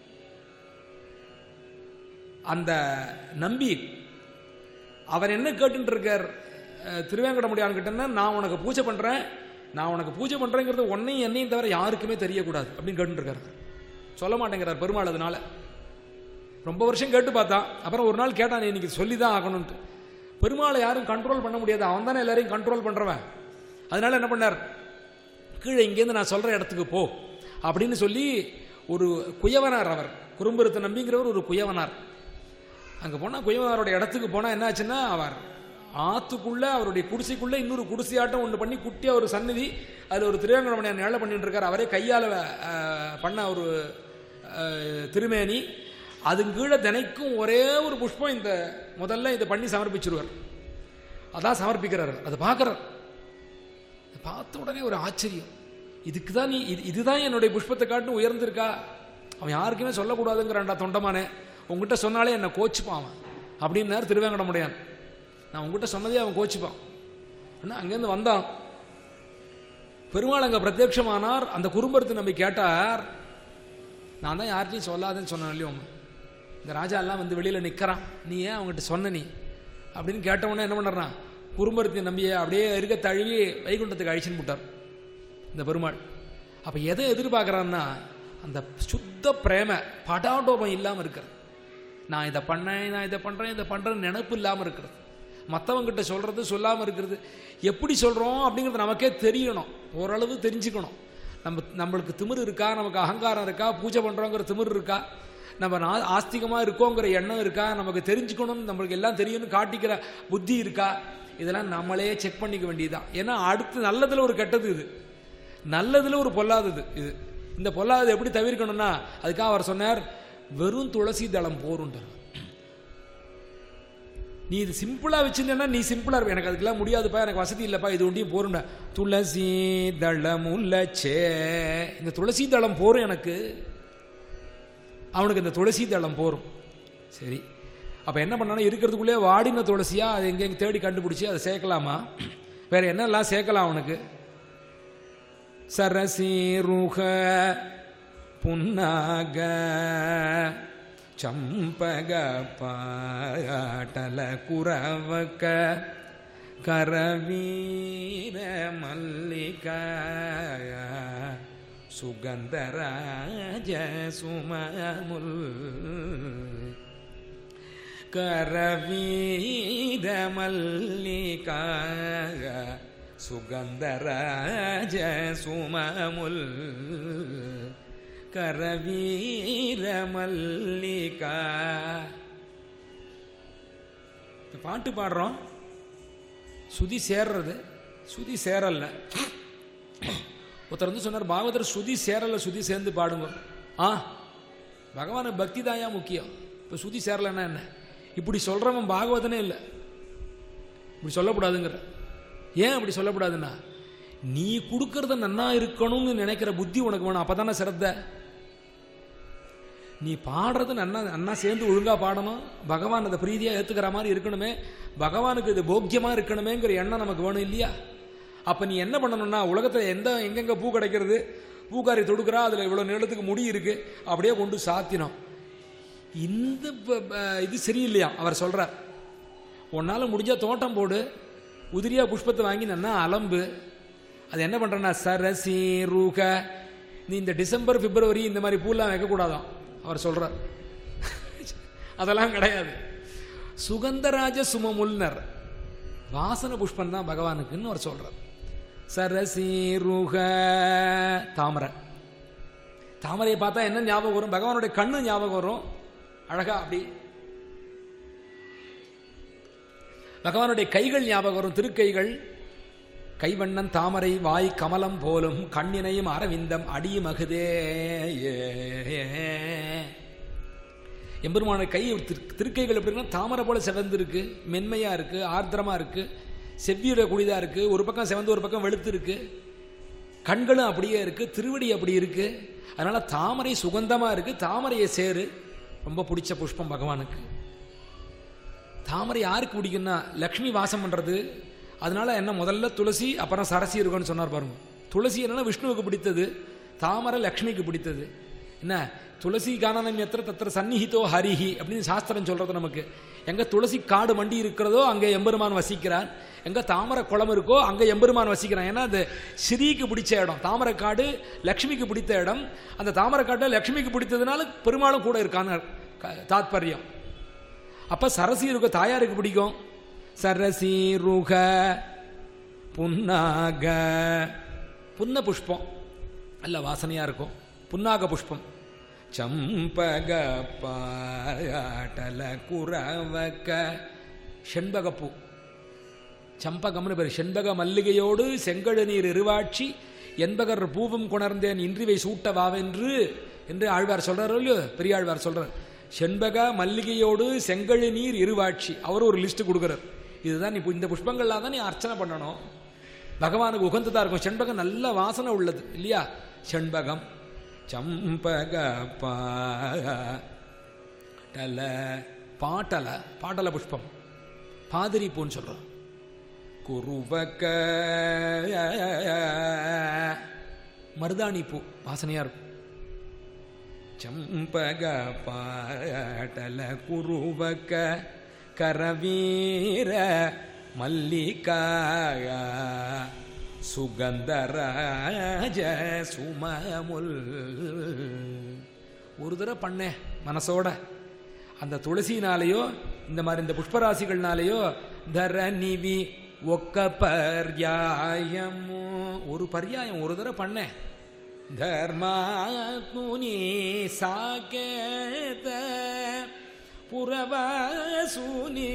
அந்த நம்பி அவர் என்ன கேட்டு இருக்கார் திருவேங்கடமுடியான் கிட்டன்னா, நான் உனக்கு பூஜை பண்றேன், நான் உனக்கு பூஜை பண்றேங்கிறது உன்னையும் என்னையும் தவிர யாருக்குமே தெரியக்கூடாது அப்படின்னு கேட்டு இருக்காரு. சொல்ல மாட்டேங்கிறார் பெருமாள். அதனால ரொம்ப வருஷம் கேட்டு பார்த்தான். அப்புறம் ஒரு நாள் கேட்டான், இன்னைக்கு சொல்லிதான் ஆகணும்ட்டு. பெருமாளை யாரும் கண்ட்ரோல் பண்ண முடியாது, அவன் தானே எல்லாரையும் கண்ட்ரோல் பண்றவன். அதனால என்ன பண்ணார், கீழே இங்கேருந்து நான் சொல்ற இடத்துக்கு போ அப்படின்னு சொல்லி ஒரு குயவனார், அவர் குறும்பருத்த நம்பிங்கிறவர் ஒரு குயவனார். அங்க போனா குயவனாரோட இடத்துக்கு போனா என்ன ஆச்சுன்னா, அவர் ஆத்துக்குள்ள அவருடைய குடிசைக்குள்ள இன்னொரு குடிசையாட்டம் ஒன்று பண்ணி குட்டியா ஒரு சந்நிதி, அதுல ஒரு திருவேங்கடமுடியான் நிழல பண்ணிட்டு இருக்காரு. அவரே கையால பண்ண ஒரு திருமேனி. அது கீழே தினைக்கும் ஒரே ஒரு புஷ்பம் இந்த முதல்ல இதை பண்ணி சமர்ப்பிச்சிருவார். அதான் சமர்ப்பிக்கிறார். அதை பார்க்கிறார். பார்த்த உடனே ஒரு ஆச்சரியம், இதுக்குதான் நீ இதுதான் என்னுடைய புஷ்பத்தை காட்டு உயர்ந்திருக்கா? அவன் யாருக்குமே சொல்லக்கூடாதுங்கிறான்டா தொண்டமானே, உங்ககிட்ட சொன்னாலே என்ன கோச்சுப்பான் அவன் அப்படின்னாரு திருவேங்கடமுடியான். நான் உங்ககிட்ட சொன்னதே அவன் கோச்சுப்பான். அங்கேருந்து வந்தான் பெருமாள். அங்க பிரத்யட்சமானார். அந்த குறும்பருத்து நம்பி கேட்டார், நான் தான் யார்கிட்டையும் சொல்லாதுன்னு சொன்னேன் இல்லையோ, இந்த ராஜா எல்லாம் வந்து வெளியில நிக்கிறான், நீ ஏன் அவங்ககிட்ட சொன்ன நீ அப்படின்னு கேட்டவொன்னே என்ன பண்ணுறான், குறும்பருத்தி நம்பிய அப்படியே இருக்க தழுவி வைகுண்டத்துக்கு அழிச்சுன்னு விட்டார் இந்த பெருமாள். அப்ப எதை எதிர்பார்க்கிறான்னா அந்த சுத்த பிரேம படாடோபம் இல்லாமல் இருக்கிறது. நான் இதை பண்ணேன், நான் இதை பண்றேன், இதை பண்றேன்னு நினைப்பு இல்லாமல் இருக்கிறது. மற்றவங்கிட்ட சொல்றது சொல்லாமல் இருக்கிறது. எப்படி சொல்றோம் அப்படிங்கிறது நமக்கே தெரியணும், ஓரளவு தெரிஞ்சுக்கணும். நம்ம நம்மளுக்கு திமிரு இருக்கா, நமக்கு அகங்காரம் இருக்கா, பூஜை பண்றோங்கிற திமிரு இருக்கா, நம்ம ஆஸ்திகமா இருக்கோங்கிற எண்ணம் இருக்கா, நமக்கு தெரிஞ்சுக்கணும், நம்மளுக்கு எல்லாம் தெரியும்னு காட்டிக்கிற புத்தி இருக்கா, இதெல்லாம் நம்மளே செக் பண்ணிக்க வேண்டியதுதான். ஏன்னா அடுத்து நல்லதுல ஒரு கெட்டது இது, நல்லதுல ஒரு பொல்லாதது இது. இந்த பொல்லாதது எப்படி தவிர்க்கணும்னா அதுக்காக அவர் சொன்னார், வெறும் துளசி தளம் போருண்டார். நீ இது சிம்பிளா வச்சிருந்தேன்னா நீ சிம்பிளா இருப்ப. எனக்கு அதுக்கெல்லாம் முடியாதுப்பா, எனக்கு வசதி இல்லப்பா, இது ஒன்றையும் போருண்டா. துளசி தளம் உள்ளச்சே, இந்த துளசி தளம் போரும் எனக்கு. அவனுக்கு இந்த துளசி தளம் போரும். சரி, அப்ப என்ன பண்ணாலும் இருக்கிறதுக்குள்ளே வாடின துளசியா அதை எங்க தேடி கண்டுபிடிச்சி அதை சேர்க்கலாமா? வேற என்னெல்லாம் சேர்க்கலாம் அவனுக்கு? சரசீருக புன்னாக சம்பக பாட்டல குரவக்க கரவீர மல்லிகா சுகந்தராஜ சுமமுல் கரவீர மல்லிகா சுகந்தராஜ சுமமுல் கரவீர மல்லிகா. பாட்டு பாடுறோம், சுதி சேர்றது, சுதி சேரல. ஒருத்தர் வந்து சொன்னார், பாகவதர் சுதி சேரல, சுதி சேர்ந்து பாடுங்க. ஆ, பகவானுக்கு பக்தி தாயா முக்கியம். இப்போ சுதி சேரலன்னா என்ன? இப்படி சொல்றவன் பாகவதனே இல்லை. இப்படி சொல்லக்கூடாதுங்கிற. ஏன் அப்படி சொல்லக்கூடாதுன்னா, நீ கொடுக்கறத நன்னா இருக்கணும்னு நினைக்கிற புத்தி உனக்கு வேணும். அப்பதானே சிரத்த. நீ பாடுறது நன்னா நன்னா சேர்ந்து ஒழுங்கா பாடணும், பகவான் அதை பிரீதியா ஏத்துக்கிற மாதிரி இருக்கணுமே, பகவானுக்கு இது போக்கியமா இருக்கணுமேங்கிற எண்ணம் நமக்கு வேணும் இல்லையா? அப்ப நீ என்ன பண்ணணும்னா, உலகத்துல எந்த எங்கெங்க பூ கிடைக்கிறது, பூக்காரி தொடுக்கிறா, அதுல இவ்வளவு நீளத்துக்கு முடி இருக்கு, அப்படியே கொண்டு சாத்தினோம். இந்த இது சரியில்லையா? அவர் சொல்றார், உன்னால முடிஞ்சா தோட்டம் போடு, உதிரியா புஷ்பத்தை வாங்கி நன்னா அலம்பு. அது என்ன பண்றனா, சரசீருக, நீ இந்த டிசம்பர் பிப்ரவரி இந்த மாதிரி பூலாம் வைக்கக்கூடாதான் அவர் சொல்றார். அதெல்லாம் கிடையாது. சுகந்தராஜ சுமமுல்னர், வாசன புஷ்பம் தான் பகவானுக்குன்னு அவர் சொல்றார். சரசீருக தாமரை. தாமரையை பார்த்தா என்ன ஞாபகம் வரும்? பகவானுடைய கண்ணு ஞாபகம் வரும். அழகா அப்படி பகவானுடைய கைகள் ஞாபகம் வரும், திருக்கைகள். கைவண்ணன் தாமரை வாய் கமலம் போலும் கண்ணினையும் அரவிந்தம் அடியும் அகுதே. எம்பெருமான கை திருக்கைகள் எப்படின்னா தாமரை போல செவந்து இருக்கு, மென்மையா இருக்கு, ஆர்திரமா இருக்கு, செவ்வியுடைய குடிதா இருக்கு. ஒரு பக்கம் செவந்து ஒரு பக்கம் வெளுத்து இருக்கு. கண்களும் அப்படியே இருக்கு, திருவடி அப்படி இருக்கு. அதனால தாமரை சுகந்தமா இருக்கு. தாமரையை சேரு, ரொம்ப பிடிச்ச புஷ்பம் பகவானுக்கு. தாமரை யாருக்கு பிடிக்கும்னா லக்ஷ்மி வாசம் பண்றது. அதனால என்ன, முதல்ல துளசி, அப்புறம் சரசி இருக்குன்னு சொன்னார் பாருங்க. துளசி என்னன்னா விஷ்ணுவுக்கு பிடித்தது, தாமரை லக்ஷ்மிக்கு பிடித்தது. என்ன, துளசி கானனம் எத்திர தத்திர சந்நிஹிதோ ஹரிஹி அப்படின்னு சாஸ்திரம் சொல்றது நமக்கு. எங்க துளசி காடு மண்டி இருக்கிறதோ அங்கே எம்பெருமான் வசிக்கிறான், எங்க தாமரை குளம் இருக்கோ அங்க எம்பெருமான் வசிக்கிறான். ஏன்னா அது ஸ்ரீக்கு பிடிச்ச இடம், தாமரை காடு லக்ஷ்மிக்கு பிடித்த இடம். அந்த தாமரை காடு லக்ஷ்மிக்கு பிடித்ததுனால பெருமாளும் கூட இருக்கான்னு தாத்பரியம். அப்ப சரசி இருக்க தாயாருக்கு பிடிக்கும். சரசீருக புன்னாக, புன்ன புஷ்பம் நல்ல வாசனையா இருக்கும், புன்னாக புஷ்பம். சம்பக பாட்டல குரவக்க, செண்பகப்பூ, சம்பகம்னு பேர். செண்பக மல்லிகையோடு செங்கழு நீர் இருவாட்சி என்பகர் பூவும் கொணர்ந்தேன் இன்றிவை சூட்ட வாவென்று என்று ஆழ்வார் சொல்றாரு இல்லையோ, பெரியாழ்வார் சொல்றார். செண்பக மல்லிகையோடு செங்கழு நீர் இருவாட்சி, அவர் ஒரு லிஸ்ட் கொடுக்கிறார். இதுதான் நீ இந்த புஷ்பங்கள்லாம் தான் நீ அர்ச்சனை பண்ணணும், பகவானுக்கு உகந்ததா இருக்கும். செண்பகம் நல்ல வாசனை உள்ளது இல்லையா? செண்பகம். சம்பக பாட்டல, பாட்டல பாட்டல புஷ்பம், பாதிரி பூன்னு சொல்றோம். குருவக்க மருதாணி பூ வாசனையா இருக்கும். சம்பக பாட்டல குருவக்க கரவீர மல்லிகா சுகந்தராஜ சுமமுல். ஒரு தடவை பண்ணேன் மனசோட. அந்த துளசினாலேயோ இந்த மாதிரி இந்த புஷ்பராசிகள்னாலேயோ தரணிவி ஒக்க பர்யாயமோ, ஒரு பர்யாயம் ஒரு தடவை பண்ணேன். தர்மாத்முனி சாகேத புரவாசுனி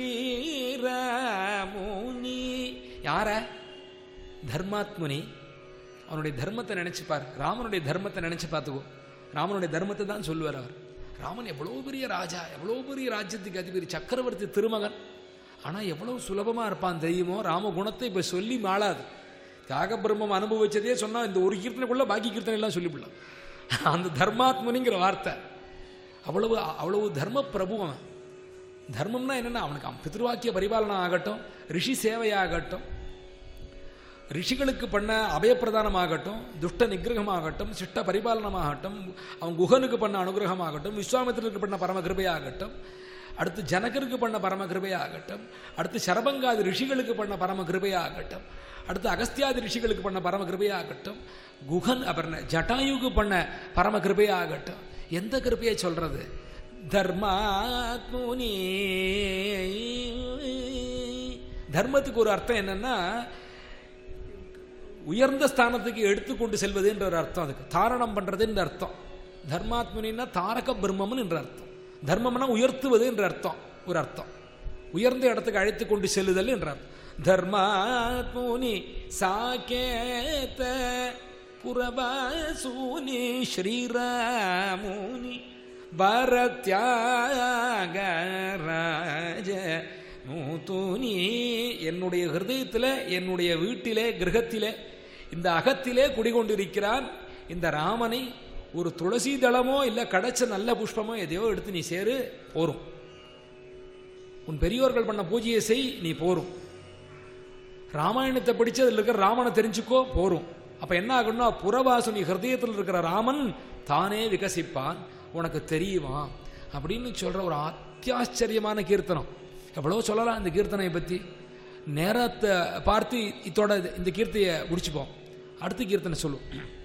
ஸ்ரீராமுனி. யார? தர்மாத்முனி. அவனுடைய தர்மத்தை நினைச்சுப்பார். ராமனுடைய தர்மத்தை நினைச்சு பார்த்துக்கோ. ராமனுடைய தர்மத்தை தான் சொல்லுவார் அவர். ராமன் எவ்வளவு பெரிய ராஜா, எவ்வளவு பெரிய ராஜ்யத்துக்கு அதிபதி, சக்கரவர்த்தி திருமகன். ஆனா எவ்வளவு சுலபமா இருப்பான் தெரியுமோ. ராம குணத்தை இப்ப சொல்லி மாளாது. தியாக பிரம்மம் அனுபவிச்சதே சொன்னா இந்த ஒரு கீர்த்தனைக்குள்ள பாக்கி கீர்த்தனை எல்லாம் சொல்லிவிடலாம். அந்த தர்மாத்மனிங்கிற வார்த்தை அவ்வளவு அவ்வளவு தர்ம பிரபு அவன். தர்மம்னா என்னன்னா அவனுக்கு பித்ருவாக்கிய பரிபாலனம் ஆகட்டும், ரிஷி சேவையாகட்டும், ரிஷிகளுக்கு பண்ண அபயப்பிரதானமாகட்டும், துஷ்ட நிகிரகமாகட்டும், சிஷ்ட பரிபாலனமாகட்டும், அவன் குஹனுக்கு பண்ண அனுகிரகமாகட்டும், விஸ்வாமித்திரருக்கு பண்ண பரம கிருபையாகட்டும், அடுத்து ஜனகருக்கு பண்ண பரம கிருபையாகட்டும், அடுத்து சரபங்காதி ரிஷிகளுக்கு பண்ண பரம கிருபையாகட்டும், அடுத்து அகஸ்தியாதி ரிஷிகளுக்கு பண்ண பரம கிருபையாகட்டும், குஹன் அபர்ண ஜட்டாயுக்கு பண்ண பரம கிருபையாகட்டும். எந்த கிருபையை சொல்றது? தர்மாத்முனி. தர்மத்துக்கு ஒரு அர்த்தம் என்னன்னா உயர்ந்த ஸ்தானத்துக்கு எடுத்துக்கொண்டு செல்வது என்ற ஒரு அர்த்தம். அதுக்கு தாரணம் பண்றது என்ற அர்த்தம். தர்மாத்மனின்னா தாரக பிரம்மன் என்ற அர்த்தம். தர்மம்னா உயர்த்துவது என்ற அர்த்தம். ஒரு அர்த்தம் உயர்ந்த இடத்துக்கு அழைத்து கொண்டு செல்லுதல் என்ற அர்த்தம். தர்மாத்முனி சாகேத புரவாசூனி ஸ்ரீராமுனி பரத்யாகராஜ நூத்துனி. என்னுடைய ஹிருதயத்தில், என்னுடைய வீட்டிலே, கிரகத்திலே, இந்த அகத்திலே குடிகொண்டிருக்கிறான் இந்த ராமனை. ஒரு துளசி தளமோ இல்ல கிடைச்ச நல்ல புஷ்பமோ எதையோ எடுத்து நீ சேரு, போரும். உன் பெரியோர்கள் பண்ண பூஜையை செய், நீ போரும். ராமாயணத்தை படிச்சு அதில் இருக்கிற ராமனை தெரிஞ்சுக்கோ, போரும். அப்ப என்ன ஆகணும்னா புறவாசு, நீ ஹிருதயத்தில் இருக்கிற ராமன் தானே விகசிப்பான், உனக்கு தெரியுமா அப்படின்னு சொல்ற ஒரு அத்தியாச்சரியமான கீர்த்தனம். எவ்வளோ சொல்லலாம் இந்த கீர்த்தனை பற்றி. நேரத்தை பார்த்து இதோட இந்த கீர்த்தையை முடிச்சுப்போம். அடுத்த கீர்த்தனை சொல்லுவோம்.